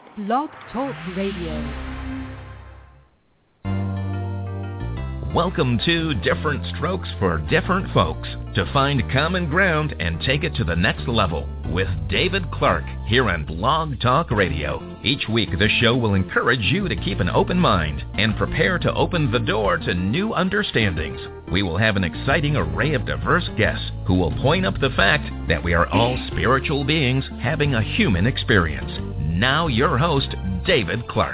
Blog Talk Radio. Welcome to Different Strokes for Different Folks, to find common ground and take it to the next level with David Clark here on Blog Talk Radio. Each week, this show will encourage you to keep an open mind and prepare to open the door to new understandings. We will have an exciting array of diverse guests who will point up the fact that we are all spiritual beings having a human experience. Now your host, David Clark.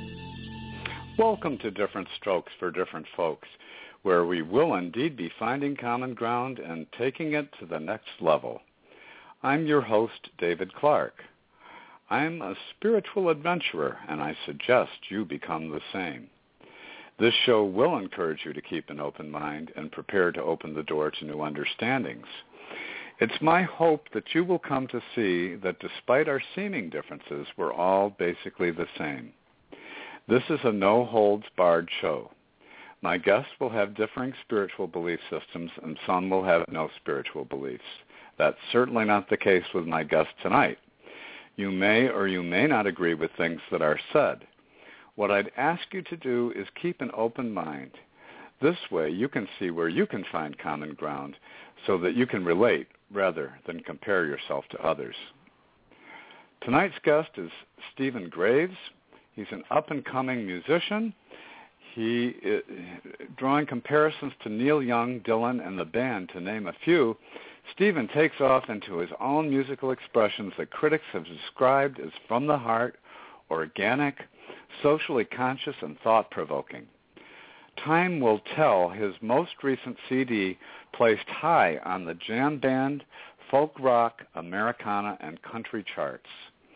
Welcome to Different Strokes for Different Folks, where we will indeed be finding common ground and taking it to the next level. I'm your host, David Clark. I'm a spiritual adventurer, and I suggest you become the same. This show will encourage you to keep an open mind and prepare to open the door to new understandings. It's my hope that you will come to see that despite our seeming differences, we're all basically the same. This is a no-holds-barred show. My guests will have differing spiritual belief systems, and some will have no spiritual beliefs. That's certainly not the case with my guest tonight. You may or you may not agree with things that are said. What I'd ask you to do is keep an open mind. This way you can see where you can find common ground so that you can relate rather than compare yourself to others. Tonight's guest is Stephen Graves. He's an up-and-coming musician. He is drawing comparisons to Neil Young, Dylan, and the band, to name a few. Stephen takes off into his own musical expressions that critics have described as from the heart, organic, socially conscious, and thought-provoking. Time will tell, his most recent CD placed high on the jam band, folk rock, Americana, and country charts.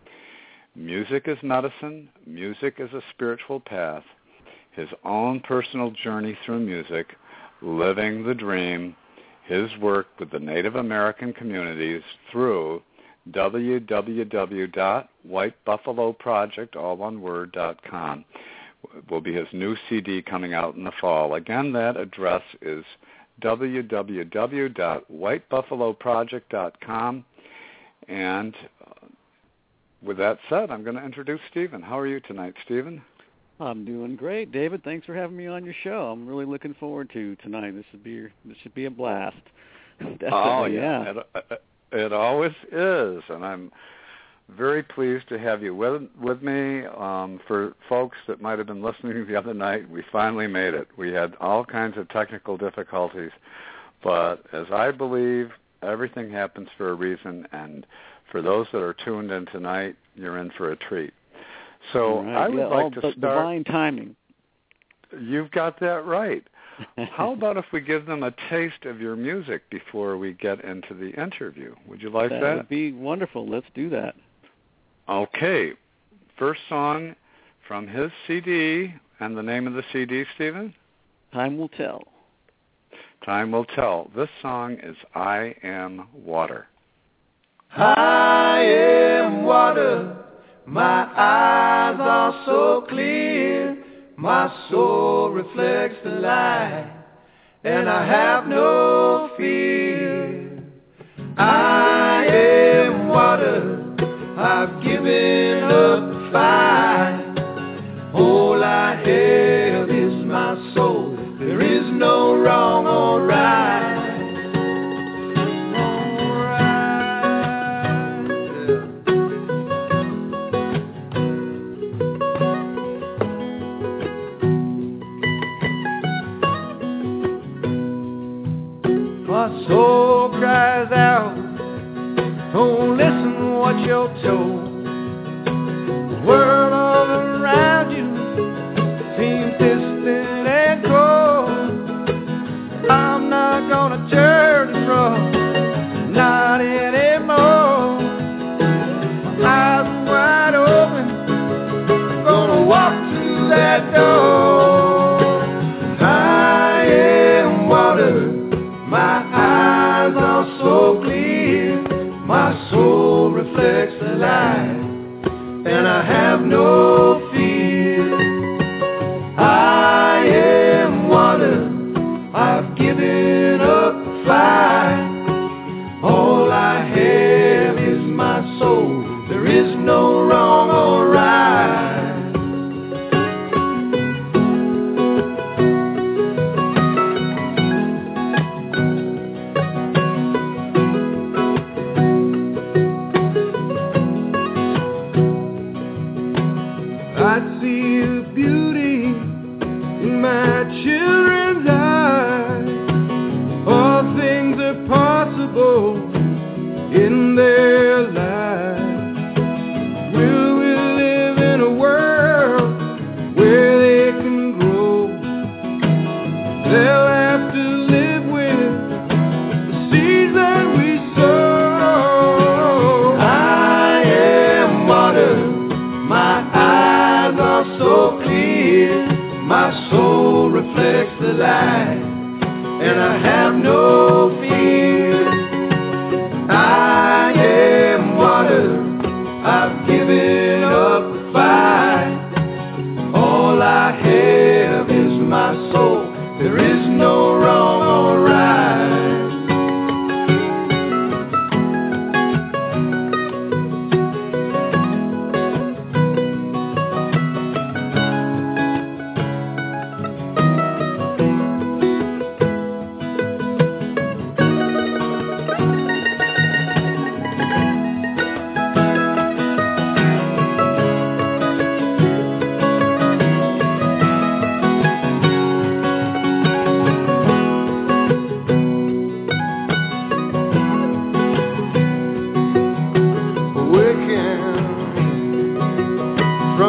Music is medicine. Music is a spiritual path. His own personal journey through music, living the dream, his work with the Native American communities through www.whitebuffaloproject.com will be his new CD coming out in the fall. Again, that address is www.whitebuffaloproject.com. And with that said, I'm going to introduce Stephen. How are you tonight, Stephen? I'm doing great, David. Thanks for having me on your show. I'm really looking forward to tonight. This should be a blast. Oh, yeah. It always is, and I'm very pleased to have you with me. For folks that might have been listening the other night, we finally made it. We had all kinds of technical difficulties, but as I believe, everything happens for a reason, and for those that are tuned in tonight, you're in for a treat. So right. I would like to start. Divine timing. You've got that right. How about if we give them a taste of your music before we get into the interview? Would you like that? That would be wonderful. Let's do that. Okay. First song from his CD, and the name of the CD, Stephen? Time Will Tell. Time Will Tell. This song is I Am Water. I am water, my eyes are so clear, my soul reflects the light, and I have no fear. I am water, I've given up the fight, all I have is my soul, there is no wrong or right. My soul cries out, don't listen what you're told. The world all around you seems distant and cold. I'm not gonna turn from, not anymore. My eyes are wide open, I'm gonna walk through that door. I am water, my eyes are so clear, my soul reflects the light, and I have no fear. I am water, I've given up the fight, all I have is my soul, there is no wrong or right.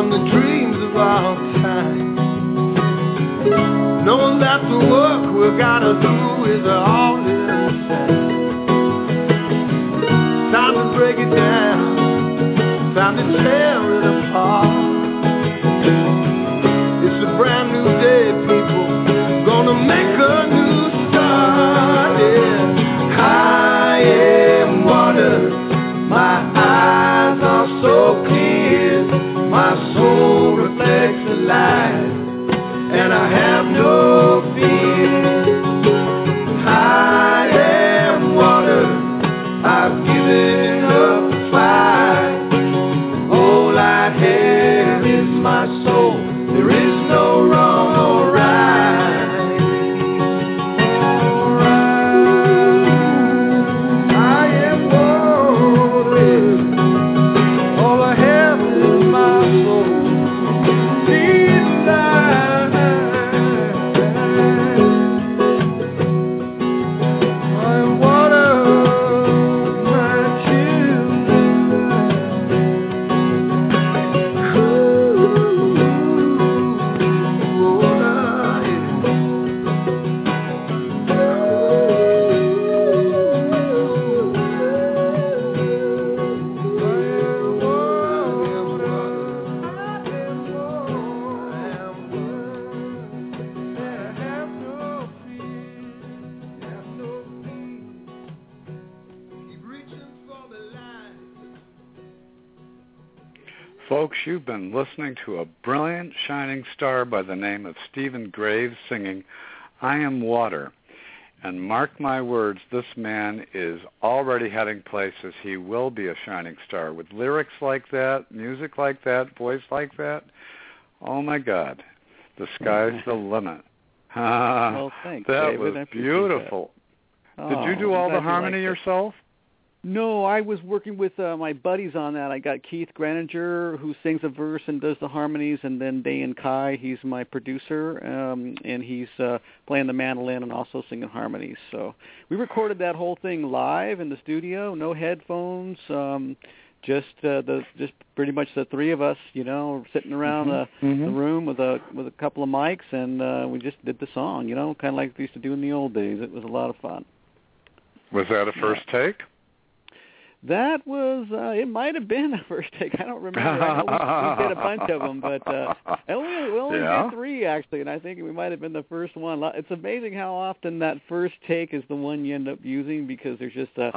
and the dreams of all time. Knowing that the work we gotta do is all in the same. Time to break it down, time to tear it apart. It's a brand new day, people, gonna make a new start, yeah. I am water, my eyes are so clear, my soul reflects the light, and I have no fear. I am water, I've given up the fight. All I have is my soul, there is no wrong or right. I am water, all I have is my soul. Folks, you've been listening to a brilliant shining star by the name of Stephen Graves singing I Am Water. And mark my words, this man is already heading places. He will be a shining star. With lyrics like that, music like that, voice like that, oh my God, the sky's the limit. Well, thanks, that David. was beautiful. That. Did you do all the harmony yourself? No, I was working with my buddies on that. I got Keith Greninger, who sings a verse and does the harmonies, and then Dan Kai, he's my producer, and he's playing the mandolin and also singing harmonies. So we recorded that whole thing live in the studio, no headphones, just pretty much the three of us, you know, sitting around the room with a couple of mics, and we just did the song, you know, kind of like we used to do in the old days. It was a lot of fun. Was that a first take? That was, it might have been a first take. I don't remember. I know we did a bunch of them, but we only did three, actually, and I think we might have been the first one. It's amazing how often that first take is the one you end up using, because there's just a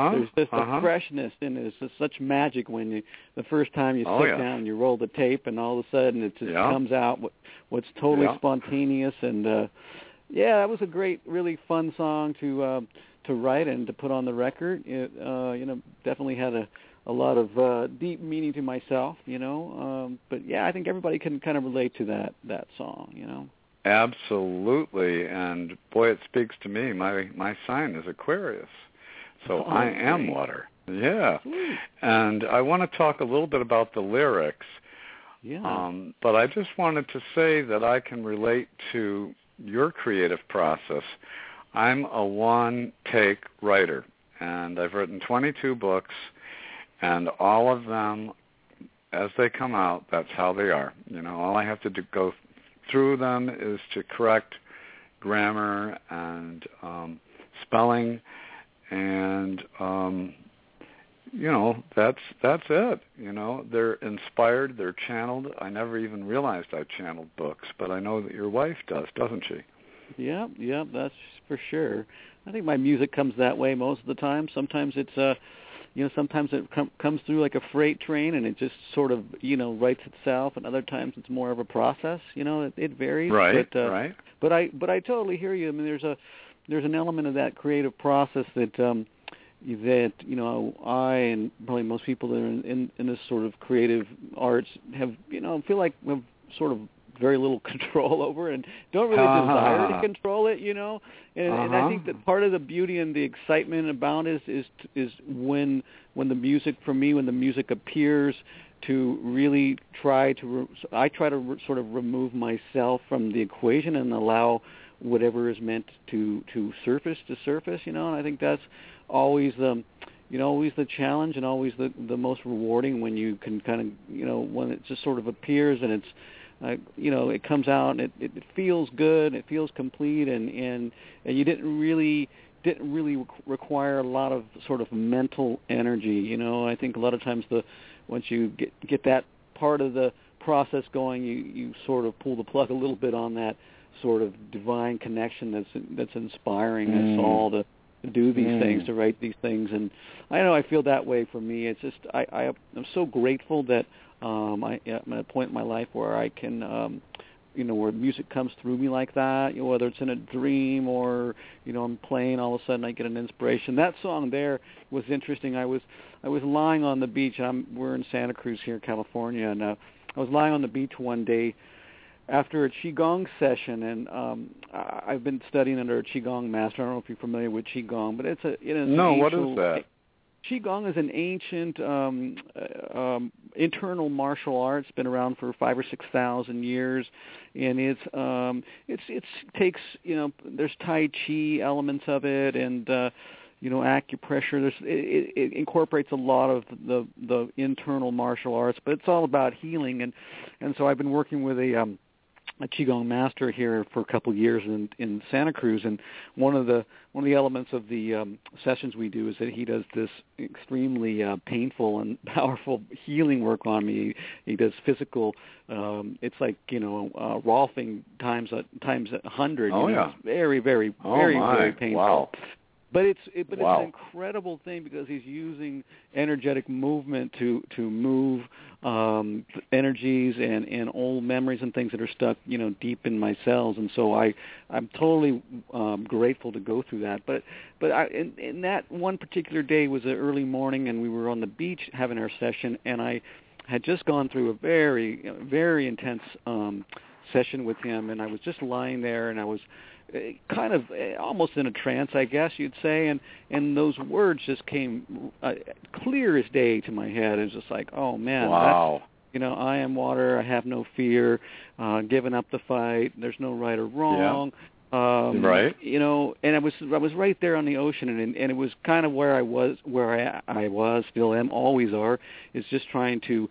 freshness in it. It's just such magic when the first time you sit down and you roll the tape, and all of a sudden it just comes out what's totally spontaneous. And, that was a great, really fun song to write and to put on the record. It definitely had a lot of deep meaning to myself, but I think everybody can kind of relate to that song, Absolutely, and boy, it speaks to me. My sign is Aquarius, so I am water. Yeah. Sweet. And I want to talk a little bit about the lyrics. Yeah. But I just wanted to say that I can relate to your creative process. I'm a one-take writer, and I've written 22 books, and all of them, as they come out, that's how they are. All I have to do go through them is to correct grammar and spelling, and that's it. They're inspired, they're channeled. I never even realized I channeled books, but I know that your wife does, doesn't she? Yeah, that's for sure. I think my music comes that way most of the time. Sometimes it's sometimes it comes through like a freight train, and it just sort of writes itself, and other times it's more of a process. It varies. Right. But I totally hear you. I mean, there's an element of that creative process that I and probably most people that are in this sort of creative arts have feel like we've sort of very little control over, and don't really desire to control it, And I think that part of the beauty and the excitement about is when the music, for me, when the music appears, to really I try to sort of remove myself from the equation and allow whatever is meant to surface, and I think that's always always the challenge and always the most rewarding when you can kind of, when it just sort of appears and it's, it comes out and it feels good, it feels complete, and you didn't really require a lot of sort of mental energy. I think a lot of times once you get that part of the process going, you sort of pull the plug a little bit on that sort of divine connection that's inspiring us all to do these things, to write these things. And I know I feel that way for me. It's just I'm so grateful that I'm at a point in my life where I can where music comes through me like that, whether it's in a dream or, I'm playing, all of a sudden I get an inspiration. That song there was interesting. I was lying on the beach. We're in Santa Cruz here, California, and I was lying on the beach one day after a Qigong session, and I've been studying under a Qigong master. I don't know if you're familiar with Qigong, but it's No, what is that? Qigong is an ancient internal martial art. It's been around for 5,000 or 6,000 years, and it takes there's Tai Chi elements of it, and acupressure. It incorporates a lot of the internal martial arts, but it's all about healing, and so I've been working with a Qigong master here for a couple of years in Santa Cruz, and one of the elements of the sessions we do is that he does this extremely painful and powerful healing work on me. He does physical. It's like Rolfing times 100. Oh yeah, it's very very very painful. Wow. But it's an incredible thing because he's using energetic movement to move energies and old memories and things that are stuck deep in my cells, and so I'm totally grateful to go through that. But in that one particular day was an early morning, and we were on the beach having our session, and I had just gone through a very very intense session with him, and I was just lying there, and I was kind of almost in a trance, I guess you'd say, and those words just came clear as day to my head. It was just like, oh man, wow. I am water, I have no fear, giving up the fight, there's no right or wrong. Yeah. Right. And I was right there on the ocean, and it was kind of where I was, still am, always are, is just trying to,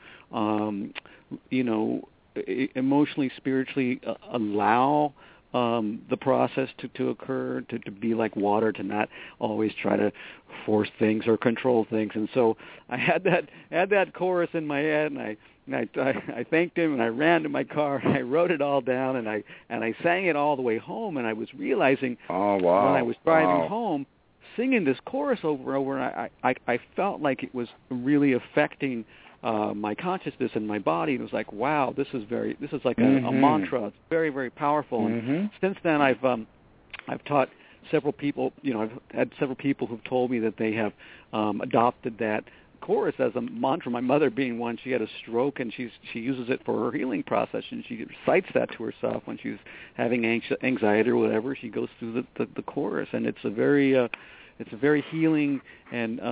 emotionally, spiritually allow the process to occur, to be like water, to not always try to force things or control things. And so I had that chorus in my head, and I thanked him, and I ran to my car, and I wrote it all down, and I sang it all the way home, and I was realizing when I was driving home, singing this chorus over and over, and I felt like it was really affecting my consciousness and my body. It was like, wow, this is like a mantra. It's very, very powerful. And since then, I've taught several people. I've had several people who've told me that they have adopted that chorus as a mantra. My mother being one, she had a stroke, and she uses it for her healing process, and she recites that to herself when she's having anxiety or whatever. She goes through the chorus, and it's a very healing and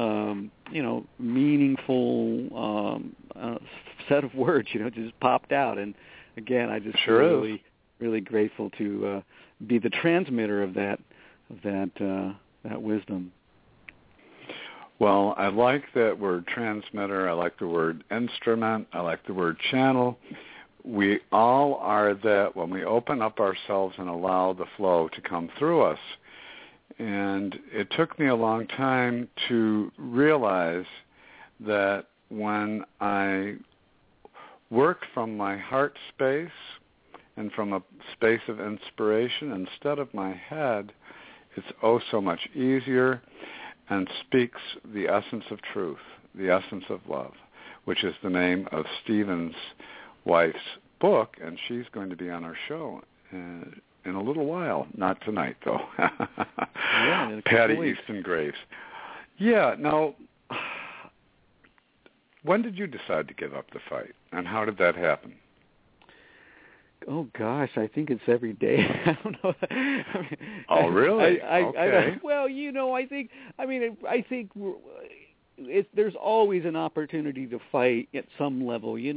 meaningful set of words. Just popped out, and again, I just really, really grateful to be the transmitter of that wisdom. Well, I like that word transmitter. I like the word instrument. I like the word channel. We all are that when we open up ourselves and allow the flow to come through us. And it took me a long time to realize that when I work from my heart space and from a space of inspiration instead of my head, it's oh so much easier and speaks the essence of truth, the essence of love, which is the name of Stephen's wife's book, and she's going to be on our show in a little while. Not tonight, though. Yeah, Patty Easton Graves. Yeah, now, when did you decide to give up the fight, and how did that happen? Oh gosh, I think it's every day. I don't know. Oh really? Okay. I think there's always an opportunity to fight at some level. I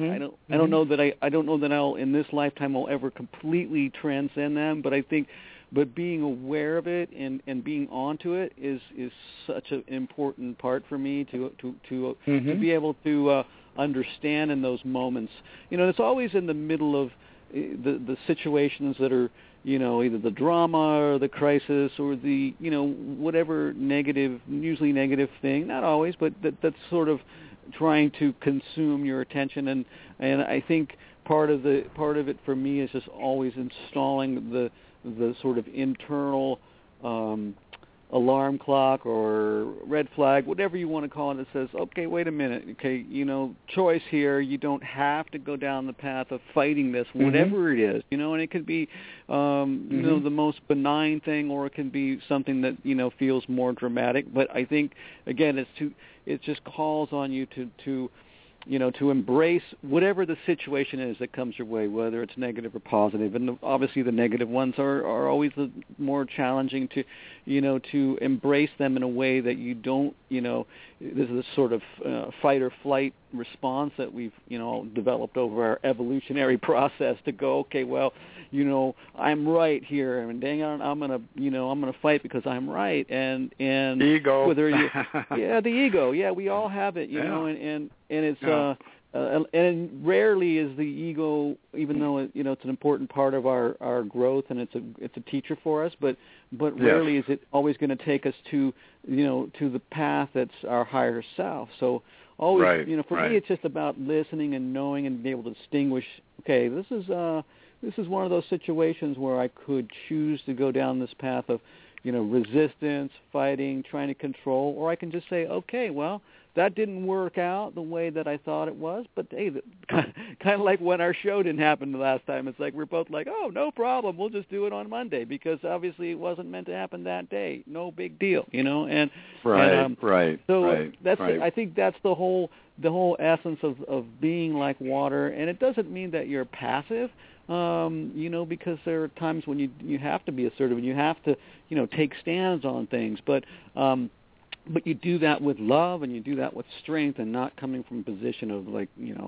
don't know that I'll in this lifetime I'll ever completely transcend them, but I think but being aware of it and being onto it is such an important part for me to be able to understand in those moments. It's always in the middle of the situations that are, either the drama or the crisis or the, whatever negative, usually negative thing, not always, but that's sort of trying to consume your attention. And I think part of it for me is just always installing the sort of internal alarm clock or red flag, whatever you want to call it, that says, okay, wait a minute, okay, choice here. You don't have to go down the path of fighting this, whatever it is, and it could be, the most benign thing, or it can be something that, feels more dramatic. But I think, again, it just calls on you to embrace whatever the situation is that comes your way, whether it's negative or positive. And obviously the negative ones are always the more challenging to embrace them in a way that you don't, this is a sort of fight or flight response that we've, developed over our evolutionary process to go, okay, well, I'm right here, and dang it, I'm gonna fight because I'm right, and ego, whether the ego, we all have it, and it's and rarely is the ego, even though it's an important part of our growth, and it's a teacher for us, but rarely is it always going to take us to to the path that's our higher self. So always, for me, it's just about listening and knowing and being able to distinguish. Okay, this is one of those situations where I could choose to go down this path of, resistance, fighting, trying to control, or I can just say, okay, well, that didn't work out the way that I thought it was, but hey, kind of like when our show didn't happen the last time. It's like we're both like, oh, no problem, we'll just do it on Monday, because obviously it wasn't meant to happen that day. No big deal, and right. So that's right. I think that's the whole essence of being like water, and it doesn't mean that you're passive. Because there are times when you have to be assertive and you have to, take stands on things, but you do that with love and you do that with strength, and not coming from a position of like,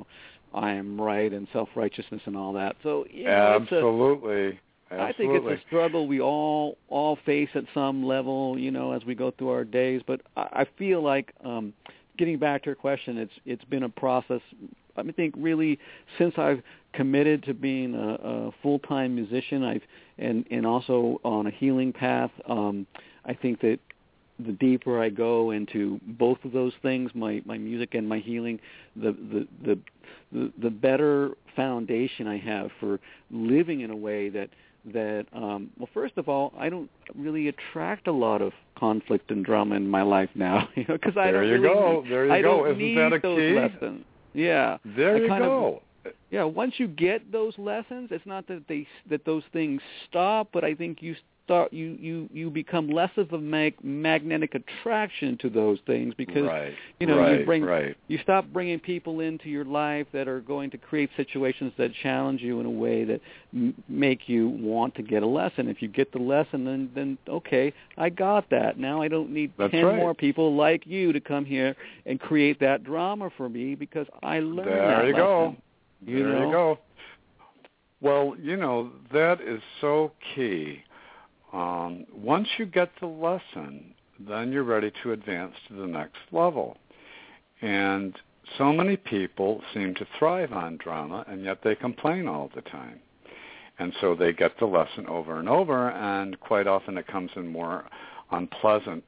I am right and self-righteousness and all that. So absolutely. I think it's a struggle we all face at some level, as we go through our days. But I feel like, getting back to your question, it's been a process. I think really since I've committed to being a full-time musician, and also on a healing path. I think that the deeper I go into both of those things, my music and my healing, the better foundation I have for living in a way that well, first of all, I don't really attract a lot of conflict and drama in my life now, because I don't need those lessons. Yeah. There you go. Once you get those lessons, it's not that those things stop, but I think you you become less of a magnetic attraction to those things, because you stop bringing people into your life that are going to create situations that challenge you in a way that make you want to get a lesson. If you get the lesson, then okay, I got that. Now I don't need 10 more people like you to come here and create that drama for me, because I learned that lesson. There you go. Well, that is so key. Once you get the lesson, then you're ready to advance to the next level. And so many people seem to thrive on drama, and yet they complain all the time. And so they get the lesson over and over, and quite often it comes in more unpleasant,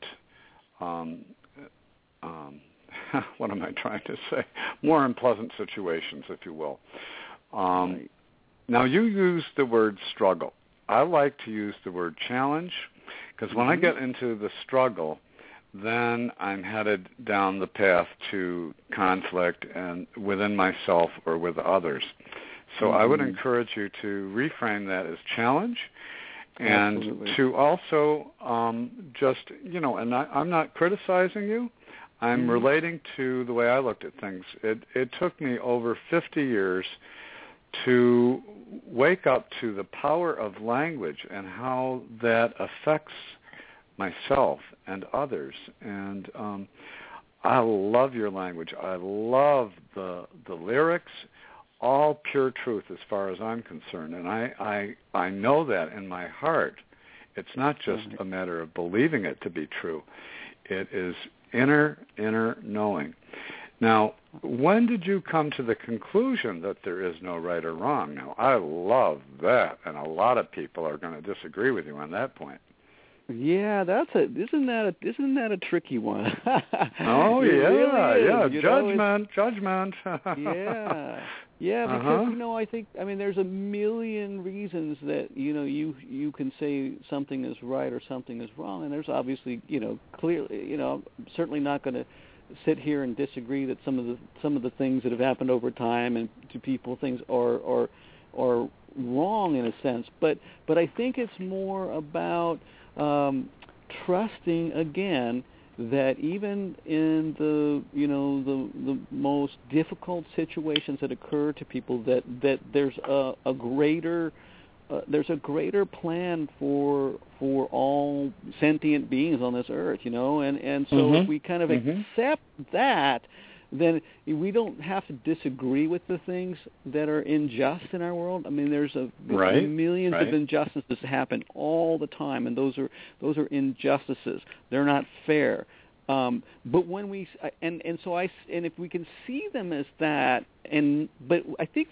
what am I trying to say? More unpleasant situations, if you will. Now, you use the word struggle. I like to use the word challenge, because when I get into the struggle, then I'm headed down the path to conflict and within myself or with others. So I would encourage you to reframe that as challenge, and to also just, and I'm not criticizing you. I'm relating to the way I looked at things. It took me over 50 years to wake up to the power of language and how that affects myself and others. And I love your language. I love the lyrics, all pure truth as far as I'm concerned. And I know that in my heart. It's not just a matter of believing it to be true. It is inner knowing. Now, when did you come to the conclusion that there is no right or wrong? Now, I love that, and a lot of people are going to disagree with you on that point. Yeah, isn't that a tricky one? Oh really yeah, judgment. Yeah, because there's a million reasons that you can say something is right or something is wrong, and there's obviously clearly I'm certainly not going to sit here and disagree that some of the things that have happened over time and to people things are wrong in a sense, but I think it's more about trusting again that even in the most difficult situations that occur to people, that there's a greater plan for all sentient beings on this earth, and so if we kind of accept that, then we don't have to disagree with the things that are unjust in our world. I mean, there's millions of injustices that happen all the time, and those are injustices. They're not fair. But when we and if we can see them as that, but I think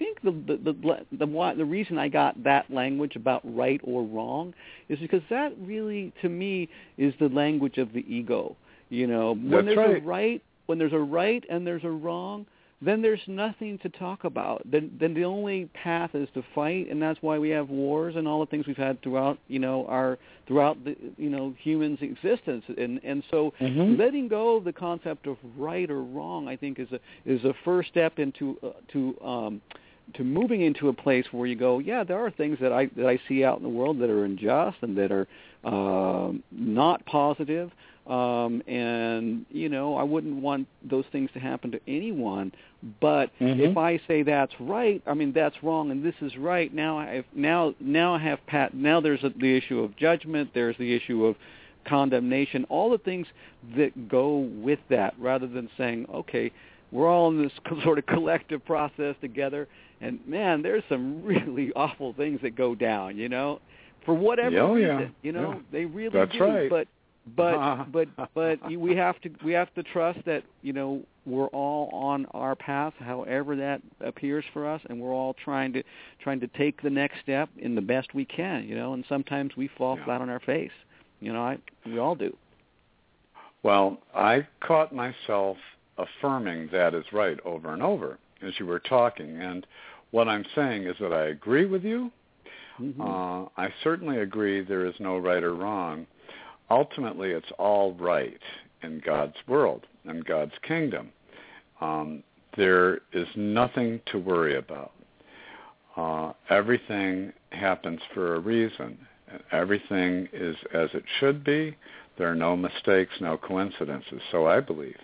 the reason I got that language about right or wrong is because that really, to me, is the language of the ego. When there's a right and there's a wrong, then there's nothing to talk about. Then the only path is to fight, and that's why we have wars and all the things we've had throughout the humans' existence. And so letting go of the concept of right or wrong, I think, is a first step into to moving into a place where you go, yeah, there are things that I see out in the world that are unjust and that are not positive. And I wouldn't want those things to happen to anyone. But if I say that's right, that's wrong, and this is right. Now there's the issue of judgment. There's the issue of condemnation. All the things that go with that, rather than saying, okay, we're all in this sort of collective process together. And man, there's some really awful things that go down. For whatever reason. They really that's do. Right. But we have to trust that we're all on our path, however that appears for us, and we're all trying to take the next step in the best we can. And sometimes we fall flat on our face. We all do. Well, I caught myself affirming that is right over and over as you were talking, and what I'm saying is that I agree with you. I certainly agree there is no right or wrong. Ultimately, it's all right in God's world, in God's kingdom. There is nothing to worry about. Everything happens for a reason. Everything is as it should be. There are no mistakes, no coincidences, so I believe.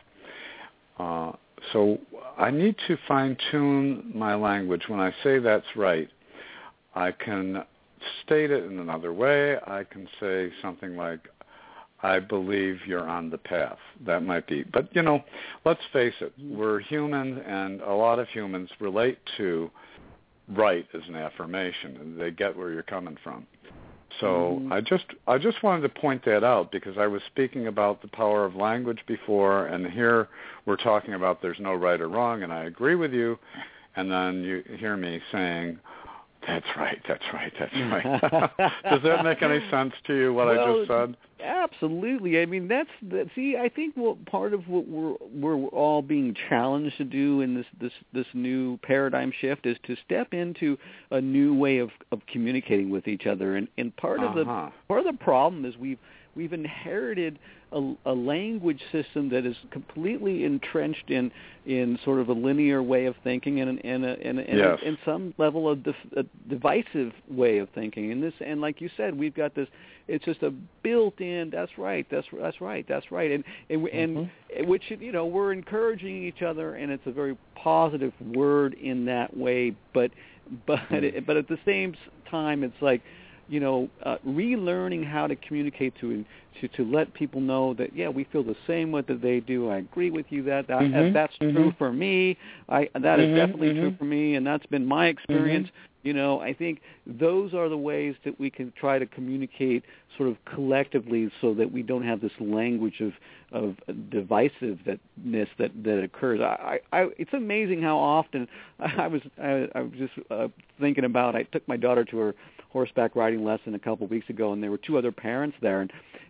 So I need to fine-tune my language. When I say that's right, I can state it in another way. I can say something like, I believe you're on the path. That might be. But, let's face it. We're human, and a lot of humans relate to right as an affirmation, and they get where you're coming from. So I just wanted to point that out because I was speaking about the power of language before, and here we're talking about there's no right or wrong, and I agree with you, and then you hear me saying, that's right. Does that make any sense to you, what I just said? Absolutely. I think part of what we're all being challenged to do in this new paradigm shift is to step into a new way of communicating with each other. And part of the problem is we've inherited a language system that is completely entrenched in sort of a linear way of thinking and some level of divisive way of thinking. And like you said, we've got this. It's just a built-in. That's right. And which we're encouraging each other, and it's a very positive word in that way. But at the same time, it's like, relearning how to communicate to let people know that, yeah, we feel the same way that they do. I agree with you that that's true for me. That is definitely true for me, and that's been my experience. I think those are the ways that we can try to communicate sort of collectively, so that we don't have this language of divisiveness that occurs. It's amazing how often I was just thinking about. I took my daughter to her horseback riding lesson a couple of weeks ago, and there were two other parents there,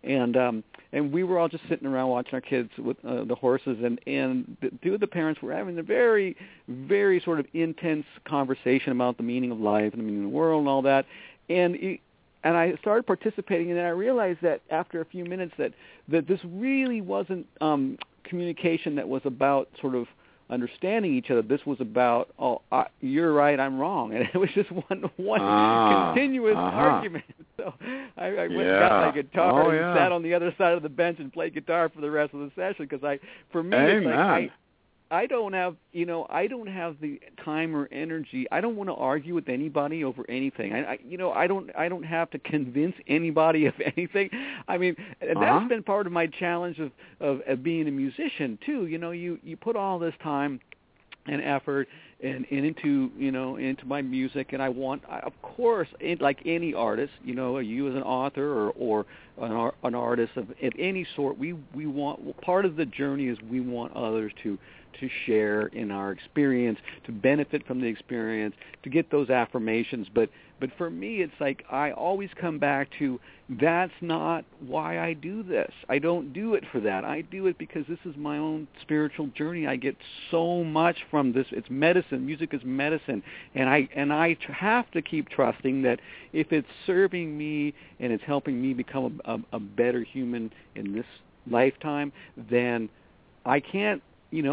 and we were all just sitting around watching our kids with the horses, and the two of the parents were having a very, very sort of intense conversation about the meaning of life and the meaning of the world and all that, and I started participating, and then I realized that after a few minutes that this really wasn't communication that was about sort of understanding each other. This was about, you're right, I'm wrong, and it was just one continuous argument. So I went and got my guitar and sat on the other side of the bench and played guitar for the rest of the session, because for me, it's like I don't have the time or energy. I don't want to argue with anybody over anything. I don't have to convince anybody of anything. I mean, that's been part of my challenge of being a musician too. You put all this time and effort and into my music, and I want, of course, like any artist, you as an author or an artist of any sort, we want, part of the journey is we want others to share in our experience, to benefit from the experience, to get those affirmations. But for me, it's like I always come back to, that's not why I do this. I don't do it for that. I do it because this is my own spiritual journey. I get so much from this. It's medicine. Music is medicine. And I have to keep trusting that if it's serving me and it's helping me become a better human in this lifetime, then I can't,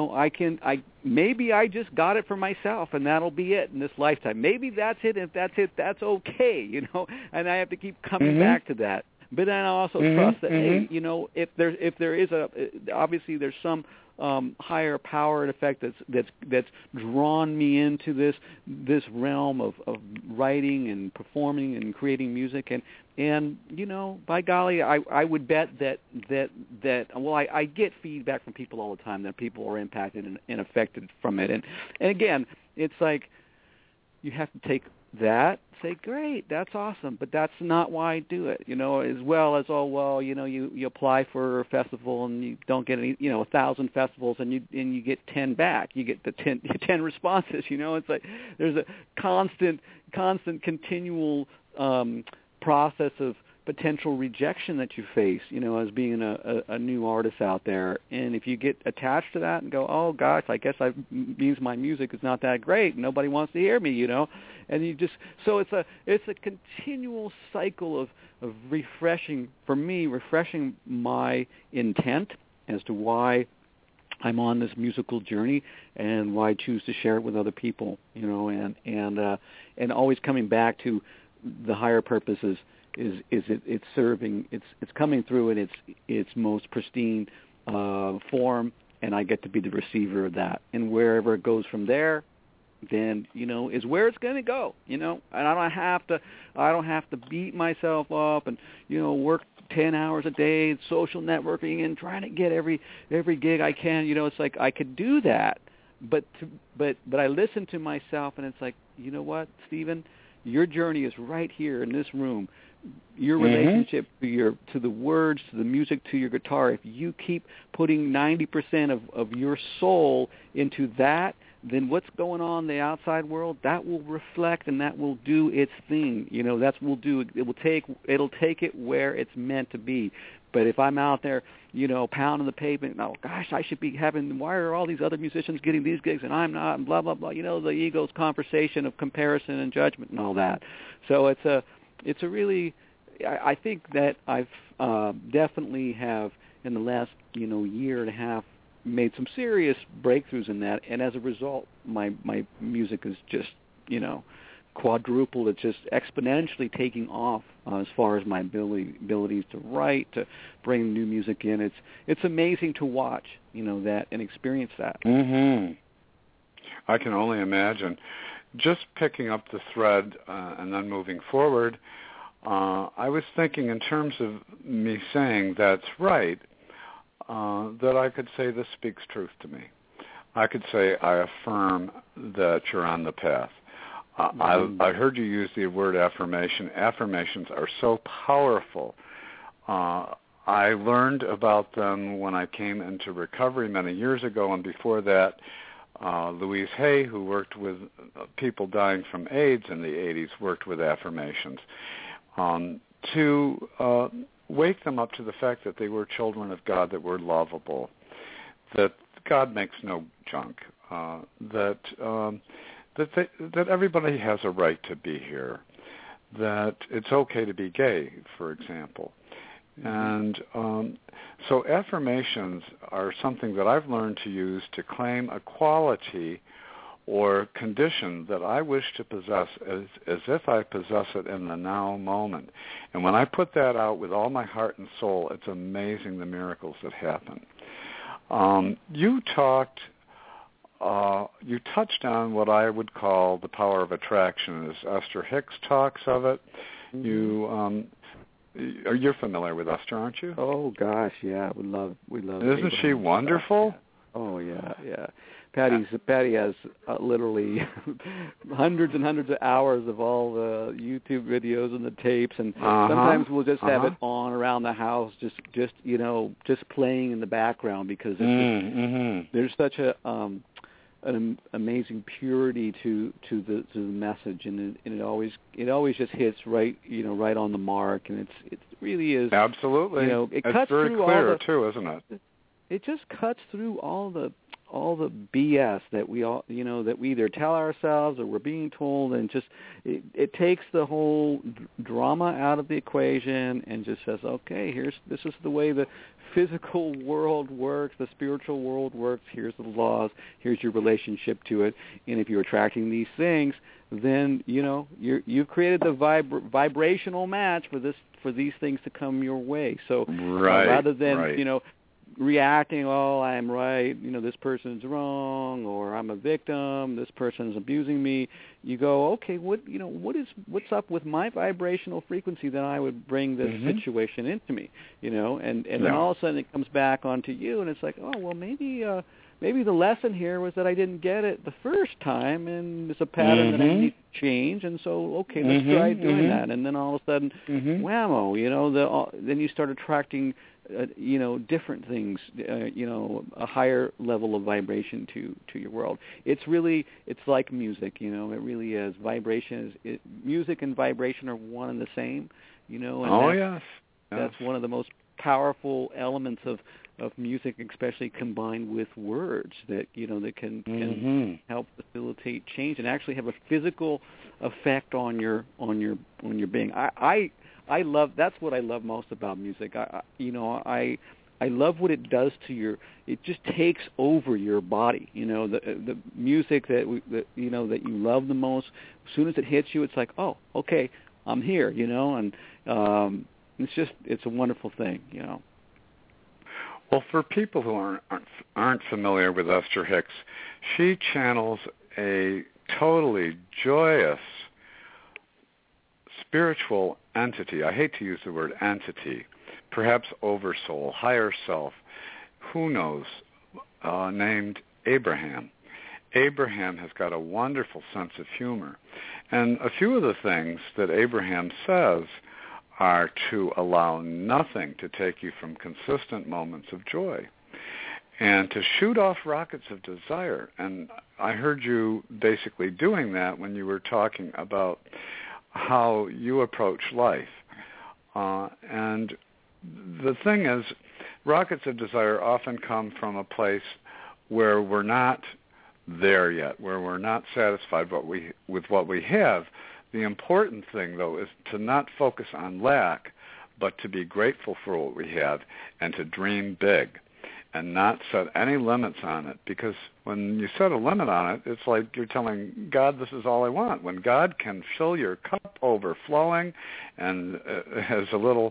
maybe I just got it for myself, and that'll be it in this lifetime. Maybe that's it. If that's it, that's okay, and I have to keep coming back to that. But then I also trust that, hey, if there is obviously there's some higher power and effect that's drawn me into this realm of writing and performing and creating music, and by golly, I would bet that I get feedback from people all the time that people are impacted and affected from it, and again, it's like you have to take that, say, great, that's awesome, but that's not why I do it, as well as, you apply for a festival and you don't get any, 1,000 festivals and you get 10 back, you get the 10 responses, it's like there's a constant continual process of potential rejection that you face, as being a new artist out there. And if you get attached to that and go, oh gosh, I guess means my music is not that great, nobody wants to hear me, and you just, so it's a continual cycle of refreshing my intent as to why I'm on this musical journey and why I choose to share it with other people, and always coming back to the higher purposes. It's serving, it's coming through in its most pristine form, and I get to be the receiver of that. And wherever it goes from there, then is where it's going to go. And I don't have to beat myself up and work 10 hours a day, social networking, and trying to get every gig I can. It's like I could do that, but I listen to myself, and it's like, you know what, Stephen, your journey is right here in this room. Your relationship to the words, to the music, to your guitar, if you keep putting 90% of your soul into that, then what's going on in the outside world, that will reflect and that will do its thing. It'll take it where it's meant to be. But if I'm out there, pounding the pavement, oh gosh, I should be having, why are all these other musicians getting these gigs and I'm not, and blah, blah, blah, the ego's conversation of comparison and judgment and all that. So it's a really, I think that I've definitely have in the last, year and a half made some serious breakthroughs in that, and as a result, my music is just, quadrupled. It's just exponentially taking off as far as my abilities to write, to bring new music in. It's amazing to watch, that and experience that. I can only imagine. Just picking up the thread and then moving forward, I was thinking in terms of me saying that's right, that I could say this speaks truth to me. I could say I affirm that you're on the path. I heard you use the word affirmation. Affirmations are so powerful. I learned about them when I came into recovery many years ago, and before that, Louise Hay, who worked with people dying from AIDS in the 80s, worked with affirmations to wake them up to the fact that they were children of God, that were lovable, that God makes no junk, that everybody has a right to be here, that it's okay to be gay, for example. And so affirmations are something that I've learned to use to claim a quality or condition that I wish to possess as if I possess it in the now moment. And when I put that out with all my heart and soul, it's amazing the miracles that happen. You touched on what I would call the power of attraction, as Esther Hicks talks of it. You're familiar with Esther, aren't you? Oh gosh, yeah, we love. Isn't she wonderful? Oh yeah. Patty has literally hundreds and hundreds of hours of all the YouTube videos and the tapes, and sometimes we'll just have it on around the house, just playing in the background, because it's there's such an amazing purity to the message, and it always just hits right on the mark, and it really is absolutely. It cuts it's very through clear all too, isn't it? It just cuts through all the BS that we all that we either tell ourselves or we're being told, and just it takes the whole drama out of the equation and just says, okay, this is the way the physical world works, the spiritual world works, here's the laws, here's your relationship to it, and if you're attracting these things, then you've created the vibrational match for these things to come your way. So rather than reacting, oh, I'm right, this person's wrong, or I'm a victim, this person's abusing me, you go, okay, what's up with my vibrational frequency that I would bring this situation into me, and then all of a sudden it comes back onto you, and it's like, oh, well, maybe the lesson here was that I didn't get it the first time, and it's a pattern that I need to change, and so, okay, let's try doing that, and then all of a sudden, whammo, then you start attracting different things, a higher level of vibration to your world. It's like music, it really is. Music and vibration are one and the same, and that's one of the most powerful elements of music, especially combined with words that that can help facilitate change and actually have a physical effect on your being. I love, that's what I love most about music. I love what it does to it just takes over your body. The music that you love the most, as soon as it hits you, it's like, oh, okay, I'm here, and it's a wonderful thing, Well, for people who aren't familiar with Esther Hicks, she channels a totally joyous spiritual entity. I hate to use the word entity, perhaps oversoul, higher self, who knows, named Abraham. Abraham has got a wonderful sense of humor. And a few of the things that Abraham says are to allow nothing to take you from consistent moments of joy and to shoot off rockets of desire. And I heard you basically doing that when you were talking about how you approach life. And the thing is, rockets of desire often come from a place where we're not there yet, where we're not satisfied with what we have. The important thing, though, is to not focus on lack, but to be grateful for what we have and to dream big and not set any limits on it. Because when you set a limit on it, it's like you're telling God, this is all I want. When God can fill your cup overflowing, and as a little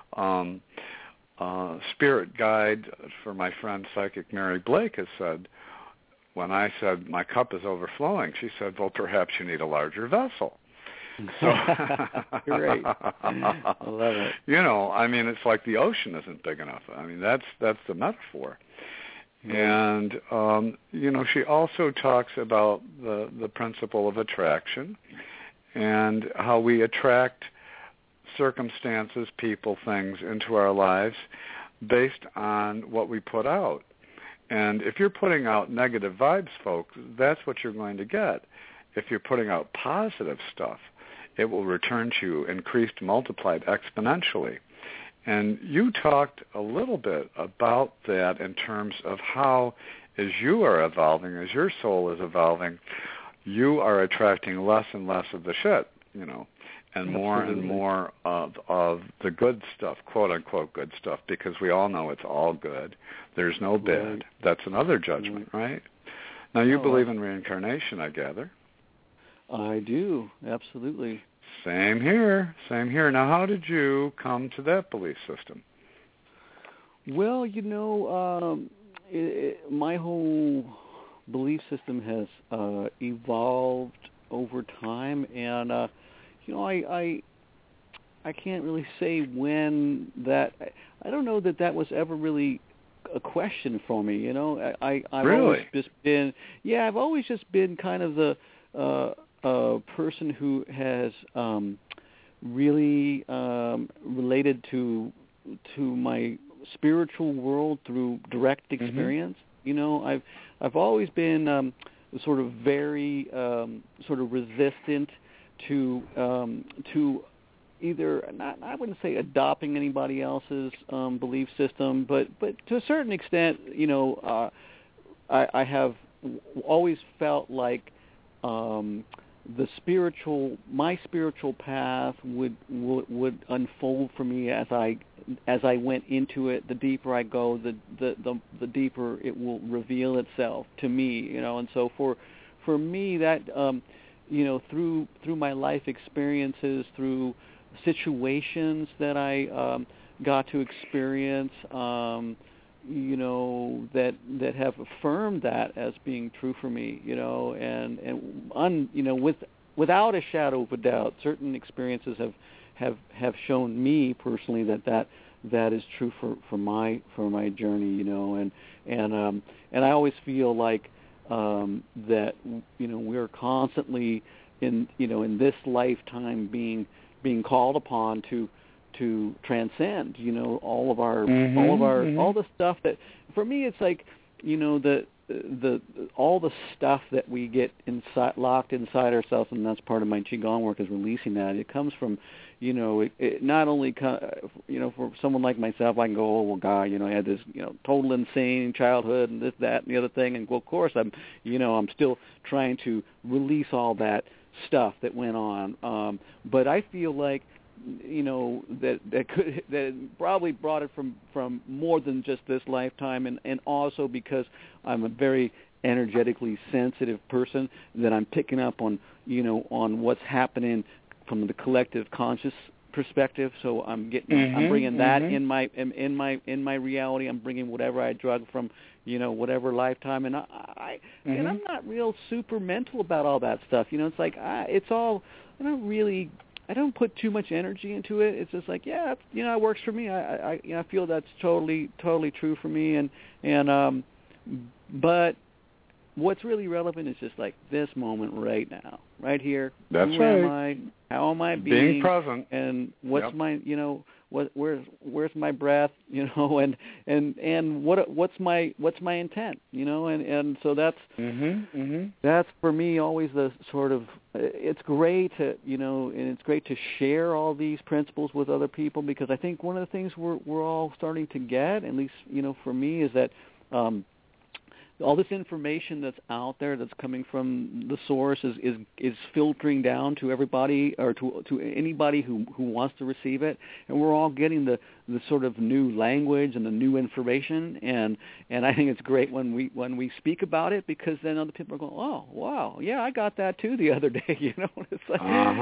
spirit guide for my friend psychic Mary Blake has said, when I said my cup is overflowing, she said, well, perhaps you need a larger vessel. So, great. I love it. It's like the ocean isn't big enough. That's the metaphor. And, she also talks about the principle of attraction and how we attract circumstances, people, things into our lives based on what we put out. And if you're putting out negative vibes, folks, that's what you're going to get. If you're putting out positive stuff, it will return to you increased, multiplied exponentially. And you talked a little bit about that in terms of how, as you are evolving, as your soul is evolving, you are attracting less and less of the shit, and more and more of the good stuff, quote-unquote good stuff, because we all know it's all good. There's no bad. Right. That's another judgment, right? Now, you believe in reincarnation, I gather. I do, absolutely. Same here. Now, how did you come to that belief system? Well, my whole belief system has evolved over time, and I can't really say when that. I don't know that was ever really a question for me. I've really? I've always just been kind of the person who has really related to my spiritual world through direct experience. I've always been sort of very sort of resistant to either not, I wouldn't say adopting anybody else's belief system, but to a certain extent, I have always felt like my spiritual path would unfold for me as I went into it. The deeper I go, the deeper it will reveal itself to me. And so for me that through my life experiences, through situations that I got to experience, that have affirmed that as being true for me, without a shadow of a doubt, certain experiences have shown me personally that is true for my journey, and I always feel like that we're constantly in this lifetime being called upon to transcend all the stuff that, for me, it's like the all the stuff that we get locked inside ourselves, and that's part of my qigong work, is releasing that. It comes from it not only for someone like myself, I can go, oh well, God, I had this total insane childhood and this, that, and the other thing, and well, of course I'm still trying to release all that stuff that went on, but I feel like that probably brought it from more than just this lifetime, and also because I'm a very energetically sensitive person, that I'm picking up on what's happening from the collective conscious perspective. So I'm bringing that in my reality. I'm bringing whatever I drug from whatever lifetime, and and I'm not real super mental about all that stuff. It's like it's all, I don't put too much energy into it. It's just like, it works for me. I feel that's totally true for me. And but what's really relevant is just like this moment right now, right here. That's Who right. am I? How am I being present? And what's my, where's my breath? And what's my intent? And so that's that's for me always the sort of, it's great to and it's great to share all these principles with other people, because I think one of the things we're all starting to get, at least for me, is that all this information that's out there, that's coming from the source, is filtering down to everybody, or to anybody who wants to receive it, and we're all getting sort of new language and the new information, and I think it's great when we speak about it, because then other people are going, oh wow, yeah, I got that too the other day. You know, it's like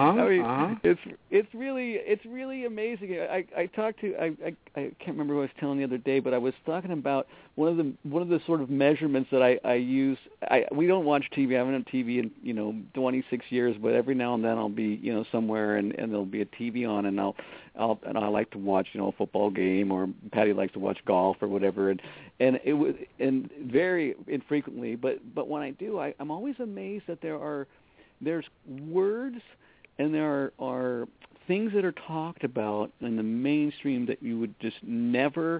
it's really amazing. I talked to I can't remember what I was telling the other day, but I was talking about one of the sort of measurements that I use. We don't watch TV. I haven't had TV in 26 years, but every now and then I'll be somewhere and there'll be a TV on, and I like to watch a football game, or Patty likes to watch golf or whatever, and very infrequently, but when I do, I'm always amazed that there's words and there are things that are talked about in the mainstream that you would just never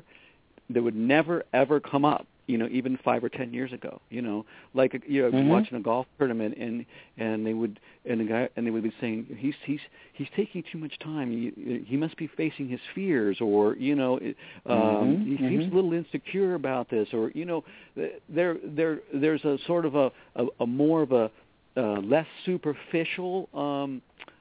ever come up, even 5 or 10 years ago, like watching a golf tournament, and they would be saying he's taking too much time. He must be facing his fears, or he seems a little insecure about this, or there's a sort of a more of a less superficial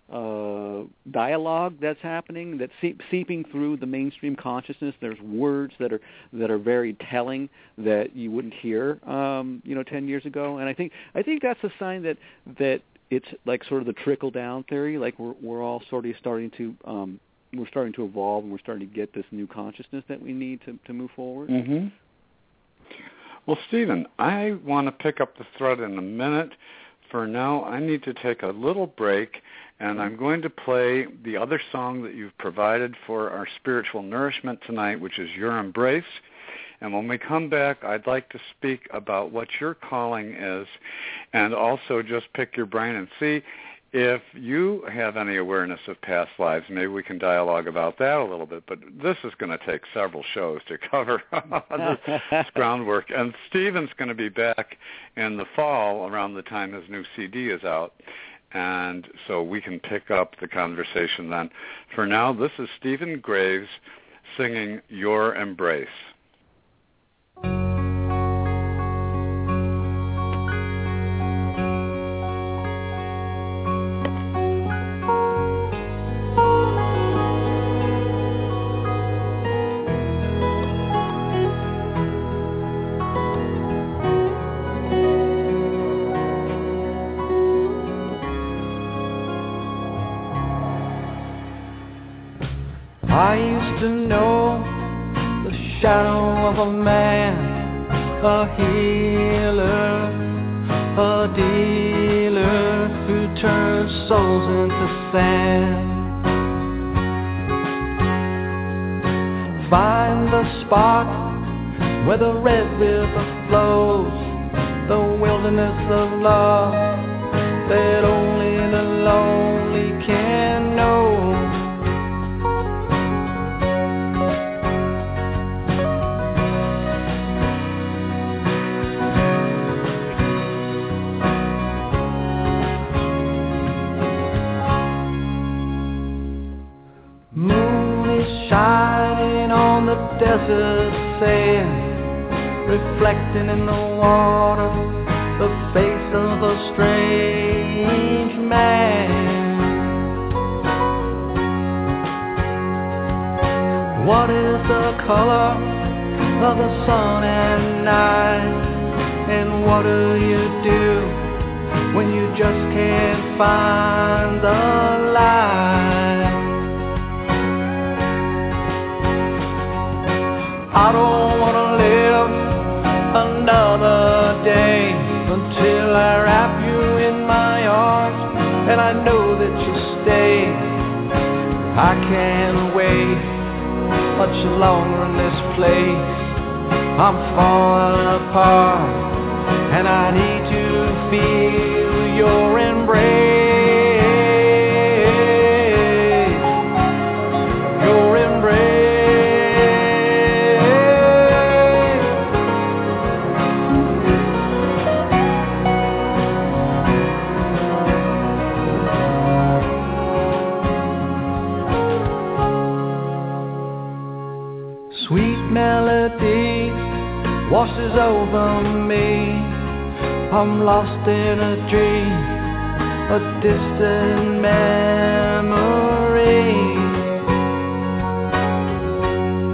dialogue that's happening, that's seeping through the mainstream consciousness. There's words that are very telling that you wouldn't hear 10 years ago, and I think that's a sign that it's like sort of the trickle down theory, like we're all sort of starting to evolve, and we're starting to get this new consciousness that we need to move forward. Mm-hmm. Well, Stephen, I want to pick up the thread in a minute. For now, I need to take a little break, and I'm going to play the other song that you've provided for our spiritual nourishment tonight, which is Your Embrace. And when we come back, I'd like to speak about what your calling is, and also just pick your brain and see if you have any awareness of past lives. Maybe we can dialogue about that a little bit, but this is going to take several shows to cover this groundwork. And Stephen's going to be back in the fall around the time his new CD is out, and so we can pick up the conversation then. For now, this is Stephen Graves singing Your Embrace. I used to know the shadow of a man, a healer, a dealer who turns souls into sand. Find the spot where the red river flows, the wilderness of love that only the lonely can know. Shining on the desert sand, reflecting in the water the face of a strange man. What is the color of the sun at night? And what do you do when you just can't find the light? I don't want to live another day until I wrap you in my arms, and I know that you'll stay. I can't wait much longer in this place. I'm falling apart, and I need to feel your embrace. Your embrace. Melody washes over me. I'm lost in a dream, a distant memory.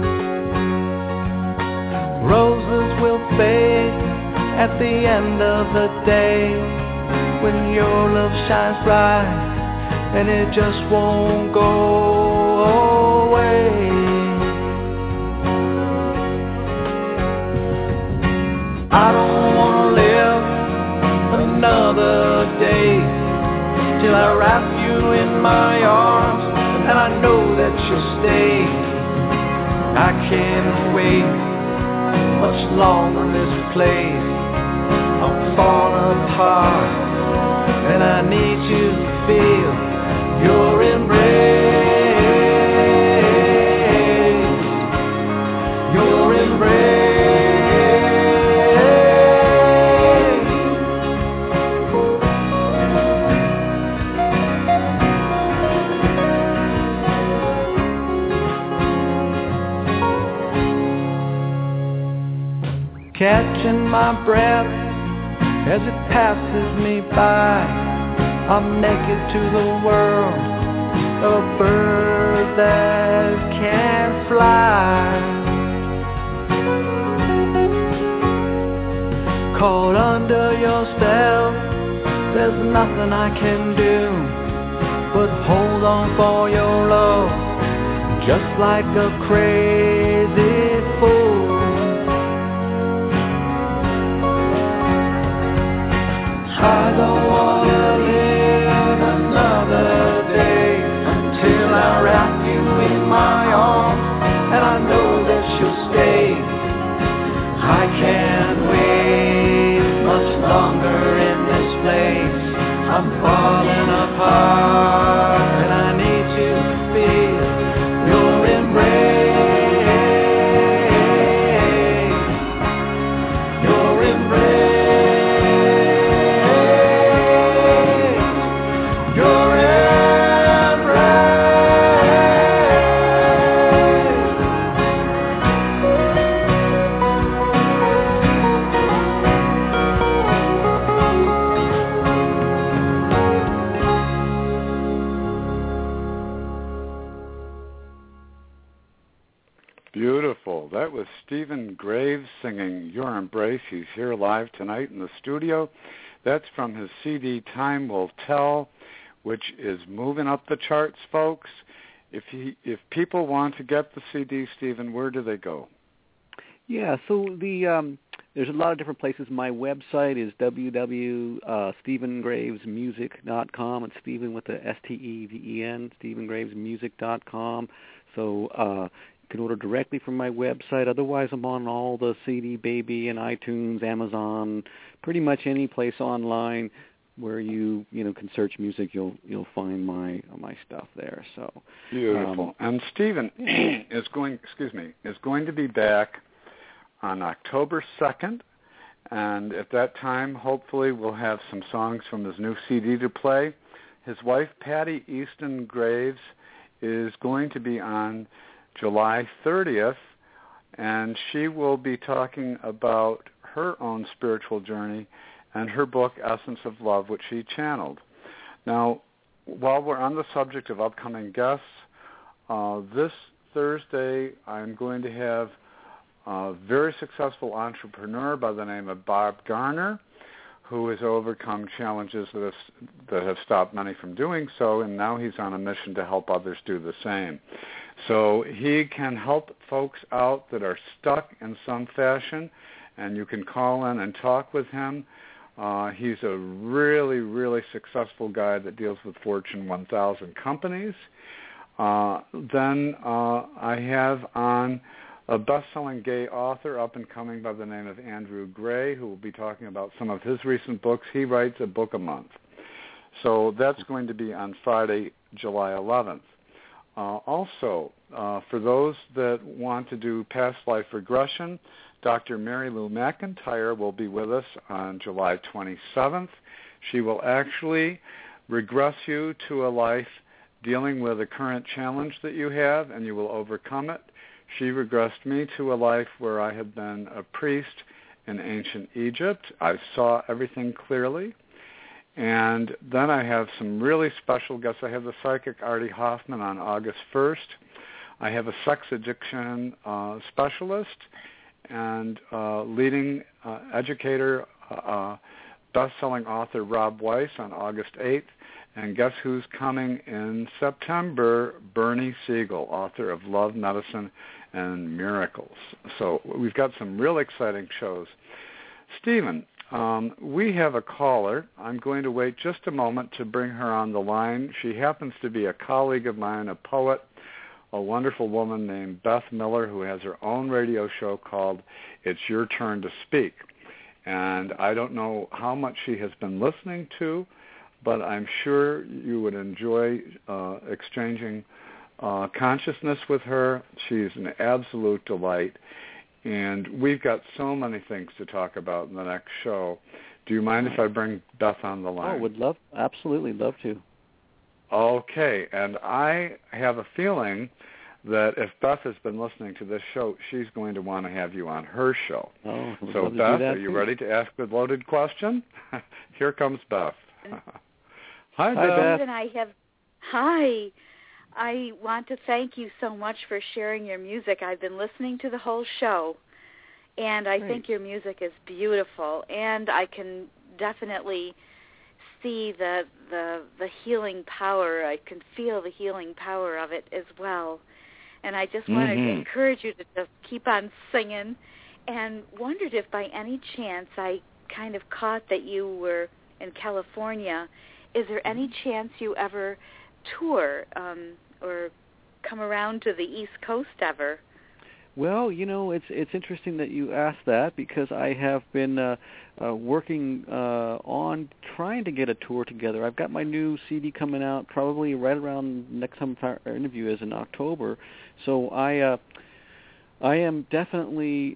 the end of the day, when your love shines bright and it just won't go away. I don't want to live another day till I wrap you in my arms and I know that you'll stay. I can't wait much longer in this place. I'm falling apart and I need you to feel your embrace, your embrace. Catching my breath as it passes me by, I'm naked to the world, a bird that can't fly. Caught under your spell, there's nothing I can do but hold on for your love, just like a crazy fool. I don't want to live another day until I wrap you in my arms and I know that you'll stay. I can't wait much longer in this place. I'm falling apart and I need you to feel your embrace, your embrace. Beautiful. That was Stephen Graves singing Your Embrace. He's here live tonight in the studio. That's from his CD Time Will Tell, which is moving up the charts, folks. If people want to get the CD, Stephen, where do they go? Yeah, so there's a lot of different places. My website is www.stephengravesmusic.com. It's Stephen with the STEVEN, stephengravesmusic.com. So you can order directly from my website. Otherwise, I'm on all the CD Baby and iTunes, Amazon, pretty much any place online where you can search music. You'll find my stuff there. So beautiful. And Stephen is going to be back on October 2nd, and at that time, hopefully, we'll have some songs from his new CD to play. His wife, Patty Easton Graves, is going to be on July 30th, and she will be talking about her own spiritual journey and her book, Essence of Love, which she channeled. Now, while we're on the subject of upcoming guests, this Thursday I'm going to have a very successful entrepreneur by the name of Bob Garner, who has overcome challenges that have stopped many from doing so, and now he's on a mission to help others do the same. So he can help folks out that are stuck in some fashion, and you can call in and talk with him. He's a really, really successful guy that deals with Fortune 1000 companies. Then I have on a best-selling gay author up and coming by the name of Andrew Gray, who will be talking about some of his recent books. He writes a book a month. So that's going to be on Friday, July 11th. Also, for those that want to do past life regression, Dr. Mary Lou McIntyre will be with us on July 27th. She will actually regress you to a life dealing with a current challenge that you have, and you will overcome it. She regressed me to a life where I had been a priest in ancient Egypt. I saw everything clearly. And then I have some really special guests. I have the psychic Artie Hoffman on August 1st. I have a sex addiction specialist and leading educator best-selling author Rob Weiss on August 8th. And guess who's coming in September? Bernie Siegel, author of Love, Medicine, and Miracles. So we've got some real exciting shows. Stephen, we have a caller. I'm going to wait just a moment to bring her on the line. She happens to be a colleague of mine, a poet, a wonderful woman named Beth Miller, who has her own radio show called It's Your Turn to Speak. And I don't know how much she has been listening to, but I'm sure you would enjoy exchanging consciousness with her. She's an absolute delight. And we've got so many things to talk about in the next show. Do you mind if I bring Beth on the line? Oh, absolutely love to. Okay, and I have a feeling that if Beth has been listening to this show, she's going to want to have you on her show. Oh, so Beth, are you ready to ask the loaded question? Here comes Beth. Hi, Beth. Hi. I want to thank you so much for sharing your music. I've been listening to the whole show, and I think your music is beautiful, and I can definitely see the healing power. I can feel the healing power of it as well. And I just wanted to encourage you to just keep on singing, and wondered if by any chance I kind of caught that you were in California. Is there any chance you ever tour or come around to the East Coast ever? Well, it's interesting that you asked that, because I have been working on trying to get a tour together. I've got my new CD coming out probably right around next time our interview is in October. So I am definitely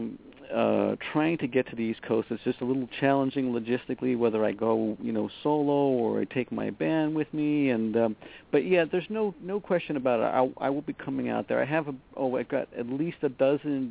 trying to get to the East Coast. It's just a little challenging logistically, whether I go, solo or I take my band with me. And but yeah, there's no question about it. I will be coming out there. I've got at least a dozen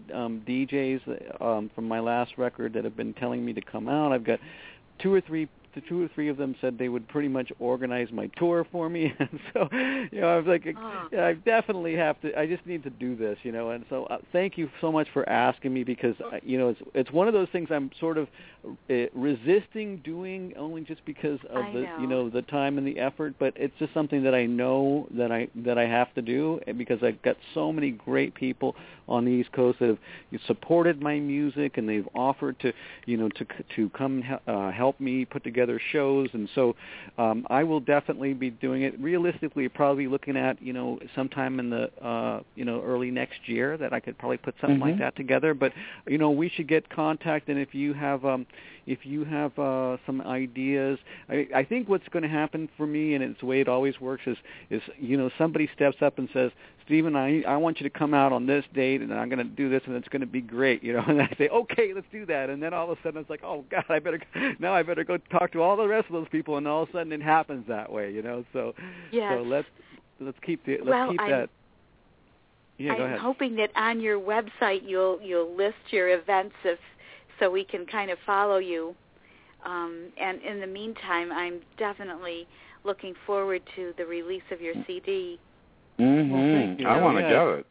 DJs from my last record that have been telling me to come out. I've got two or three of them said they would pretty much organize my tour for me, and so I was like, I definitely have to. I just need to do this, And so, thank you so much for asking me, because it's one of those things I'm sort of resisting doing, only just because of the time and the effort. But it's just something that I know that I have to do, because I've got so many great people on the East Coast that have supported my music, and they've offered to to come help me put together shows. And so I will definitely be doing it. Realistically, probably looking at sometime in the early next year that I could probably put something like that together. But we should get contact, and if you have some ideas, I think what's going to happen for me, and it's the way it always works, is somebody steps up and says, Stephen, I want you to come out on this date, and I'm going to do this, and it's going to be great, And I say, okay, let's do that. And then all of a sudden it's like, oh God, I better go talk to all the rest of those people, and all of a sudden it happens that way, So yes. So let's keep that. Yeah, go ahead. I'm hoping that on your website you'll list your events so we can kind of follow you. And in the meantime, I'm definitely looking forward to the release of your CD. Mm-hmm. I want to get it.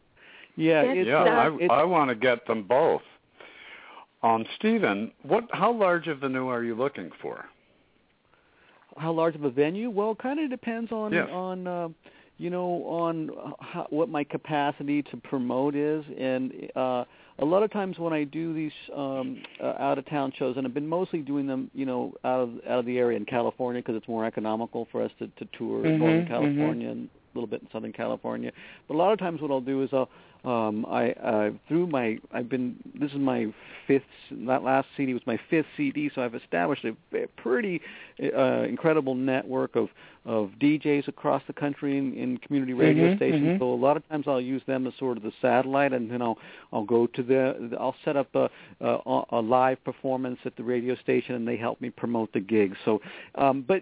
Yeah, I want to get them both. Stephen, how large of a venue are you looking for? How large of a venue? Well, it kind of depends on what my capacity to promote is, and a lot of times when I do these out of town shows, and I've been mostly doing them, out of the area in California, because it's more economical for us to tour Northern California and a little bit in Southern California. But a lot of times what I'll do is this is my fifth, that last CD was my fifth CD, so I've established a pretty incredible network of DJs across the country in community radio stations. So a lot of times I'll use them as sort of the satellite, and then I'll go to I'll set up a live performance at the radio station, and they help me promote the gig. So, but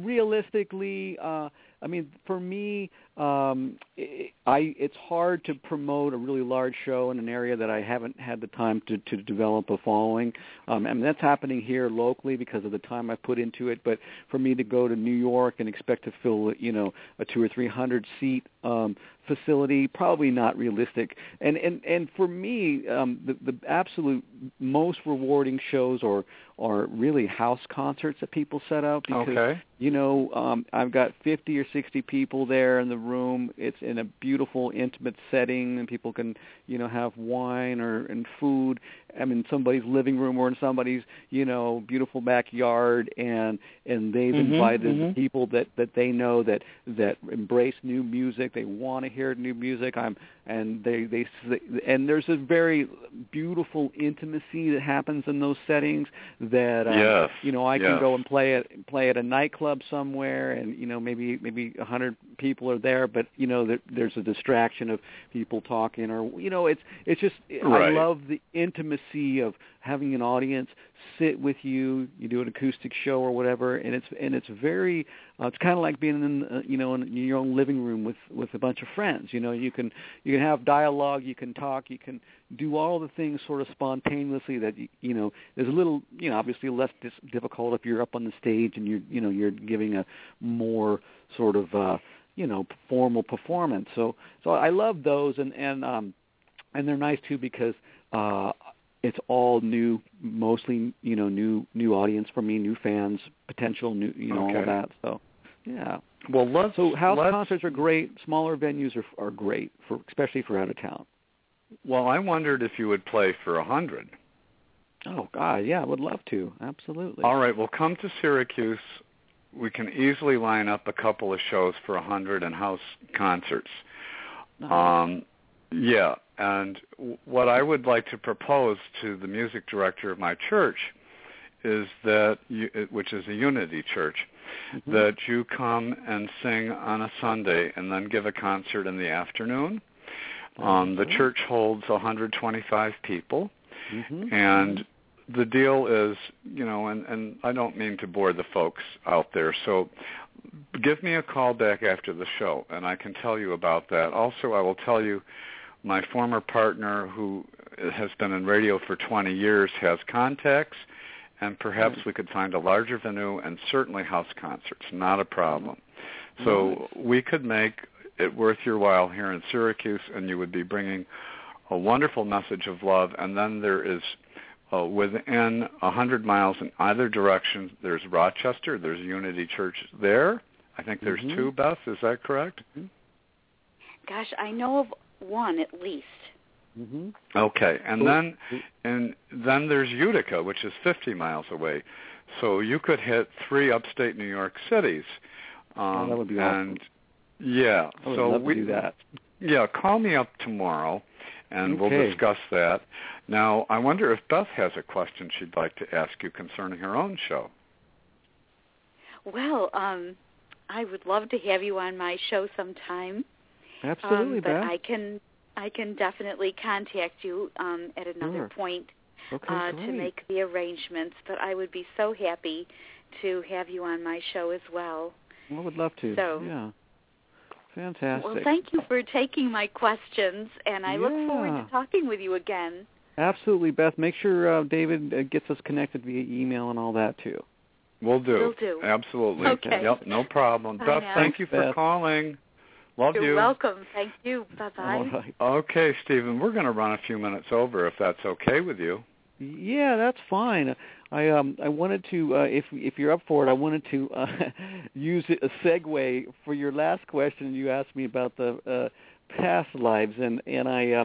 realistically, for me, it's hard to promote a really large show in an area that I haven't had the time to develop a following. And that's happening here locally because of the time I put into it. But for me to go to New York and expect to fill, a 200 or 300 seat facility, probably not realistic. And for me, the absolute most rewarding shows are really house concerts that people set up because I've got 50 or 60 people there in the room. It's in a beautiful, intimate setting, and people can have wine and food. I'm in somebody's living room or in somebody's beautiful backyard, and they've invited people that they know that embrace new music. They want to hear new music. And there's a very beautiful intimacy that happens in those settings that I can go and play at a nightclub somewhere, and maybe 100 people are there, but there's a distraction of people talking, or it's just I love the intimacy of having an audience sit with you. You do an acoustic show or whatever, and it's very it's kind of like being in in your own living room with a bunch of friends. You can have dialogue, you can talk, you can do all the things sort of spontaneously that there's a little obviously less difficult if you're up on the stage and you're giving a more sort of formal performance. So I love those, and they're nice too because it's all new, mostly new audience for me, new fans, potential new all of that. So yeah. Well, house concerts are great. Smaller venues are great especially for out of town. Well, I wondered if you would play for 100. Oh God, yeah, I would love to. Absolutely. All right, well, come to Syracuse. We can easily line up a couple of shows for 100 and house concerts. Nice. Yeah, and what I would like to propose to the music director of my church is that, which is a Unity Church, that you come and sing on a Sunday and then give a concert in the afternoon. The church holds 125 people, and the deal is, and I don't mean to bore the folks out there, so give me a call back after the show, and I can tell you about that. Also, I will tell you my former partner, who has been in radio for 20 years, has contacts, and perhaps we could find a larger venue and certainly house concerts, not a problem. So we could make it worth your while here in Syracuse, and you would be bringing a wonderful message of love. And then there is, within 100 miles in either direction, there's Rochester, there's Unity Church there. I think there's two, Beth, is that correct? Gosh, I know of one at least. Okay, and then there's Utica, which is 50 miles away. So you could hit 3 upstate New York cities. That would be awesome. Yeah, I would love to do that. Yeah, call me up tomorrow, and we'll discuss that. Now, I wonder if Beth has a question she'd like to ask you concerning her own show. Well, I would love to have you on my show sometime. Absolutely, but Beth. I can definitely contact you at another point to make the arrangements. But I would be so happy to have you on my show as well. I would love to. So, yeah. Fantastic. Well, thank you for taking my questions, and I look forward to talking with you again. Absolutely, Beth. Make sure David gets us connected via email and all that, too. Will do. Will do. Absolutely. Okay. Yep, no problem. Beth, thank you for calling. Love you. You're welcome. Thank you. Bye-bye. All right. Okay, Stephen, we're going to run a few minutes over if that's okay with you. Yeah, that's fine. I wanted to, if you're up for it, I wanted to use a segue for your last question. You asked me about the past lives, and I,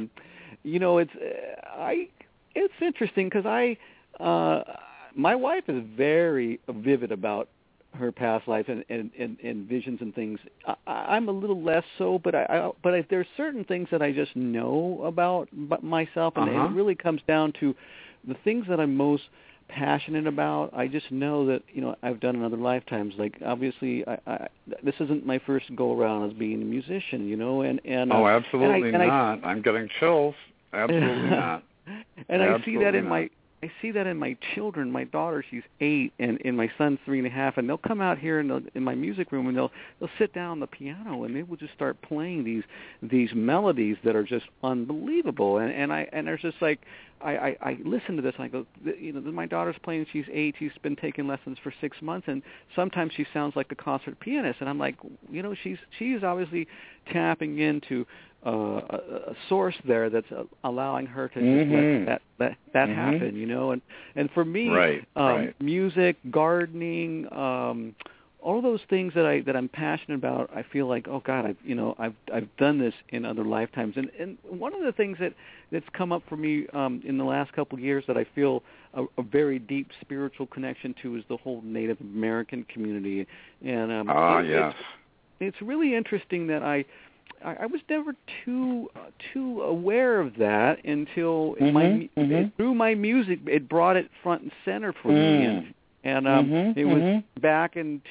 it's interesting because my wife is very vivid about her past life and visions and things. I'm a little less so, but there's certain things that I just know about myself, and it really comes down to the things that I'm most passionate about. I just know that I've done in other lifetimes. Like obviously, this isn't my first go around as being a musician, and absolutely not. I'm getting chills. Absolutely not. And I see that in see that in my children. My daughter, she's 8, and my son's 3.5, and they'll come out here in my music room, and they'll sit down on the piano, and they will just start playing these melodies that are just unbelievable. And there's just like I listen to this, and I go, my daughter's playing. She's 8. She's been taking lessons for 6 months, and sometimes she sounds like a concert pianist. And I'm like, she's obviously tapping into a source there that's allowing her to just let that happen, and for me, music, gardening, all those things that I'm passionate about, I feel like, oh God, I've done this in other lifetimes, and one of the things that's come up for me in the last couple of years that I feel a very deep spiritual connection to is the whole Native American community, and it's really interesting that I was never too aware of that until through my music, it brought it front and center for me. And it was back in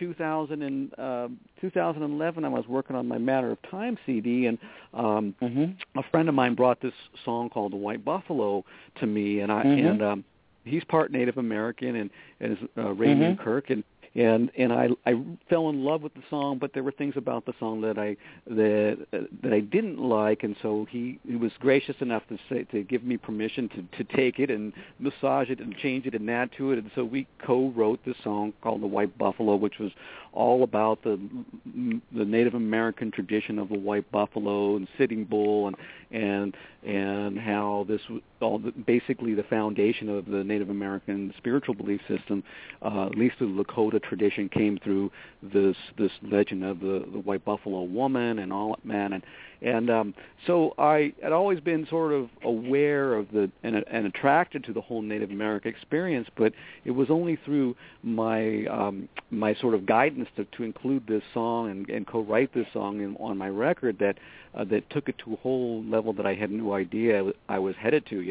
2011. I was working on my Matter of Time CD, and a friend of mine brought this song called "The White Buffalo" to me, and he's part Native American and is Raymond Kirk, and I fell in love with the song, but there were things about the song that I didn't like, and so he was gracious enough to give me permission to take it and massage it and change it and add to it, and so we co-wrote this song called "The White Buffalo," which was all about the Native American tradition of the white buffalo and Sitting Bull, and how this was basically the foundation of the Native American spiritual belief system, at least the Lakota tradition, came through this legend of the white buffalo woman and all that, man, and so I had always been sort of aware of and attracted to the whole Native American experience, but it was only through my sort of guidance to include this song and co-write this song on my record that took it to a whole level that I had no idea I was headed to,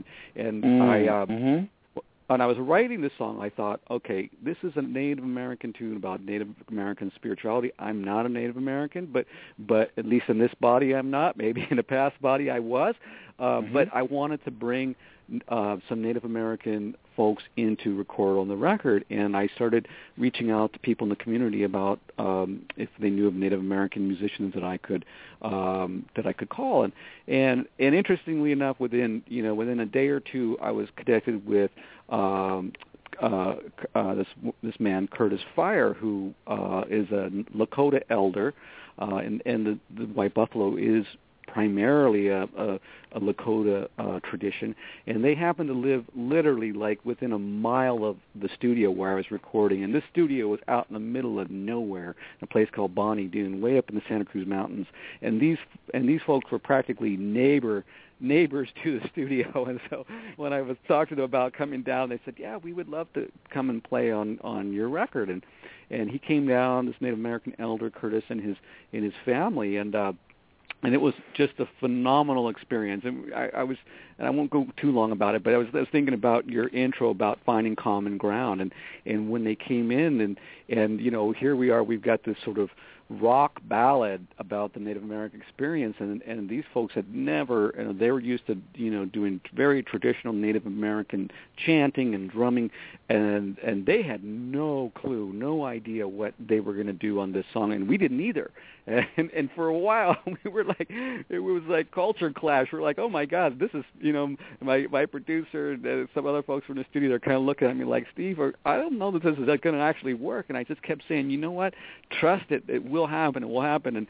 when I was writing this song, I thought, okay, this is a Native American tune about Native American spirituality. I'm not a Native American, but at least in this body I'm not. Maybe in a past body I was. But I wanted to bring some Native American folks in to record on the record, and I started reaching out to people in the community about if they knew of Native American musicians that I could call, and interestingly enough, within a day or two, I was connected with this man Curtis Fire, who is a Lakota elder, and the White Buffalo is primarily a Lakota tradition, and they happen to live literally like within a mile of the studio where I was recording, and this studio was out in the middle of nowhere, in a place called Bonnie Doon, way up in the Santa Cruz Mountains, and these folks were practically neighbors to the studio, and so when I was talking to them about coming down, they said, yeah, we would love to come and play on your record, and he came down, this Native American elder, Curtis, and his family, and it was just a phenomenal experience. And I won't go too long about it, but I was thinking about your intro about finding common ground, and when they came in, and here we are, we've got this sort of rock ballad about the Native American experience, and these folks had never, they were used to doing very traditional Native American chanting and drumming, and they had no clue, no idea what they were going to do on this song, and we didn't either. And for a while we were like, it was like culture clash. We're like, oh my God, this is my producer and some other folks from the studio, they're kind of looking at me like, Steve, I don't know that this is going to actually work. And I just kept saying, you know what, trust it, it will happen, it will happen.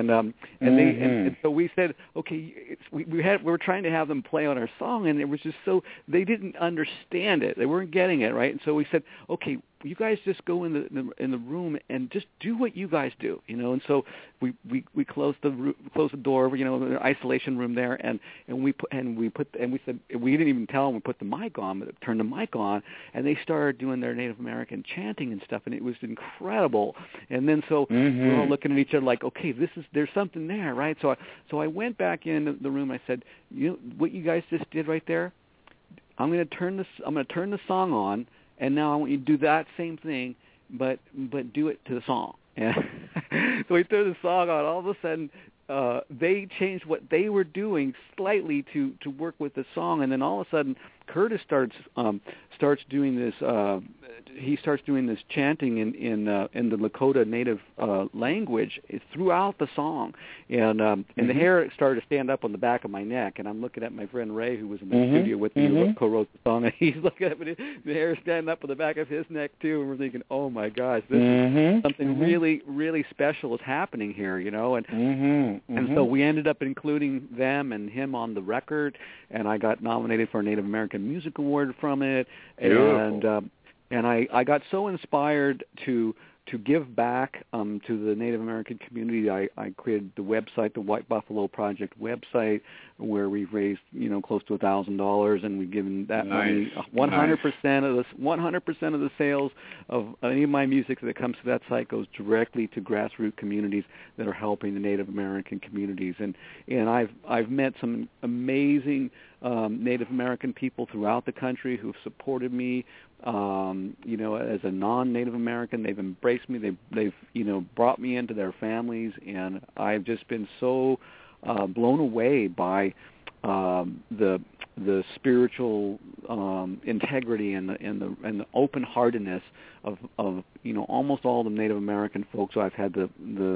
And so we said, okay, we were trying to have them play on our song, and it was just so, they didn't understand it, they weren't getting it, right? And so we said, okay, you guys just go in the room and just do what you guys do, And so we closed the door, the isolation room there, and we said, we didn't even tell them we put the mic on, but turned the mic on, and they started doing their Native American chanting and stuff, and it was incredible. And then so we're all looking at each other like, okay, there's something there, right? So I went back in the room. I said, what you guys just did right there, I'm going to turn the song on. And now I want you to do that same thing, but do it to the song. And so we threw the song on. All of a sudden, they changed what they were doing slightly to work with the song. And then all of a sudden, Curtis starts doing this. He starts doing this chanting in the Lakota Native language throughout the song, and the hair started to stand up on the back of my neck. And I'm looking at my friend Ray, who was in the studio with me, who co-wrote the song, and he's looking at me, the hair standing up on the back of his neck too. And we're thinking, oh my gosh, this is something really, really special is happening here, you know. And so we ended up including them and him on the record, and I got nominated for a Native American Music Award from it. And I got so inspired to give back to the Native American community. I created the website, the White Buffalo Project website, where we've raised close to $1,000, and we've given that money 100% of the sales of any of my music that comes to that site goes directly to grassroots communities that are helping the Native American communities. And I've met some amazing Native American people throughout the country who've supported me. As a non-Native American, they've embraced me. They've brought me into their families, and I've just been so blown away by the spiritual integrity and the open-heartedness of almost all the Native American folks who I've had the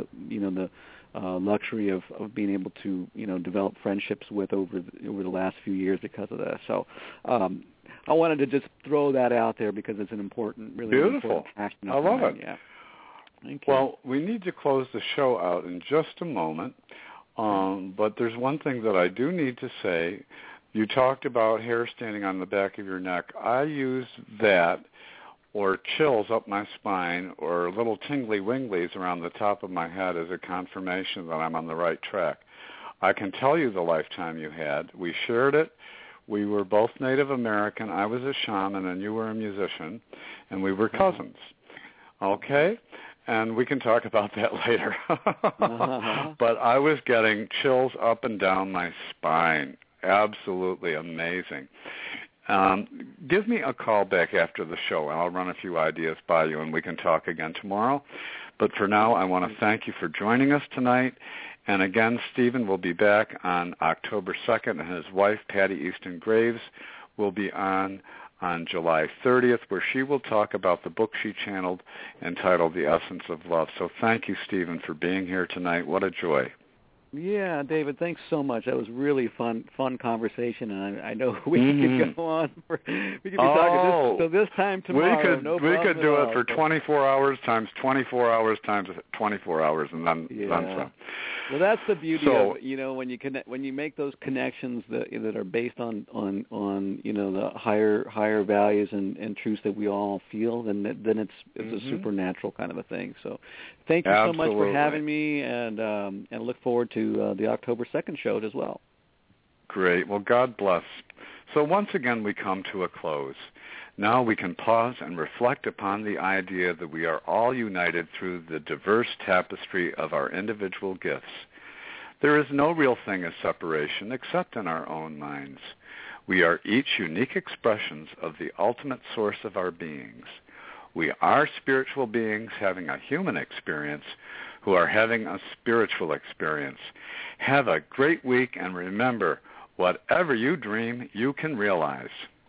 luxury of being able to develop friendships with over the last few years because of that. So I wanted to just throw that out there because it's an important, really important passion. I love it. Yeah. Thank you. Well, we need to close the show out in just a moment, but there's one thing that I do need to say. You talked about hair standing on the back of your neck. I use that or chills up my spine or little tingly winglies around the top of my head as a confirmation that I'm on the right track. I can tell you the lifetime you had. We shared it. We were both Native American. I was a shaman and you were a musician, and we were cousins. Okay? And we can talk about that later. But I was getting chills up and down my spine. Absolutely amazing. Give me a call back after the show, and I'll run a few ideas by you, and we can talk again tomorrow. But for now, I want to thank you for joining us tonight. And again, Stephen will be back on October 2nd, and his wife, Patty Easton Graves, will be on July 30th, where she will talk about the book she channeled entitled The Essence of Love. So thank you, Stephen, for being here tonight. What a joy. Yeah, David, thanks so much. That was really fun conversation, and I know we could go on. We could be talking this time tomorrow. We could do it for 24 hours times 24 hours times 24 hours, and then some. Well, that's the beauty of when you connect, when you make those connections that are based on the higher values and truths that we all feel, then it's a supernatural kind of a thing. So, thank you so much for having me, and look forward to the October 2nd show as well. Great. Well, God bless. So once again, we come to a close. Now we can pause and reflect upon the idea that we are all united through the diverse tapestry of our individual gifts. There is no real thing as separation except in our own minds. We are each unique expressions of the ultimate source of our beings. We are spiritual beings having a human experience who are having a spiritual experience. Have a great week, and remember, whatever you dream, you can realize.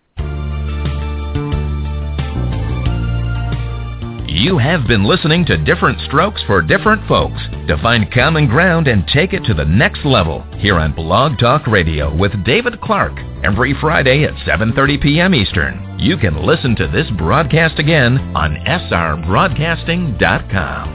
You have been listening to Different Strokes for Different Folks. To find common ground and take it to the next level, here on Blog Talk Radio with David Clark, every Friday at 7:30 p.m. Eastern. You can listen to this broadcast again on srbroadcasting.com.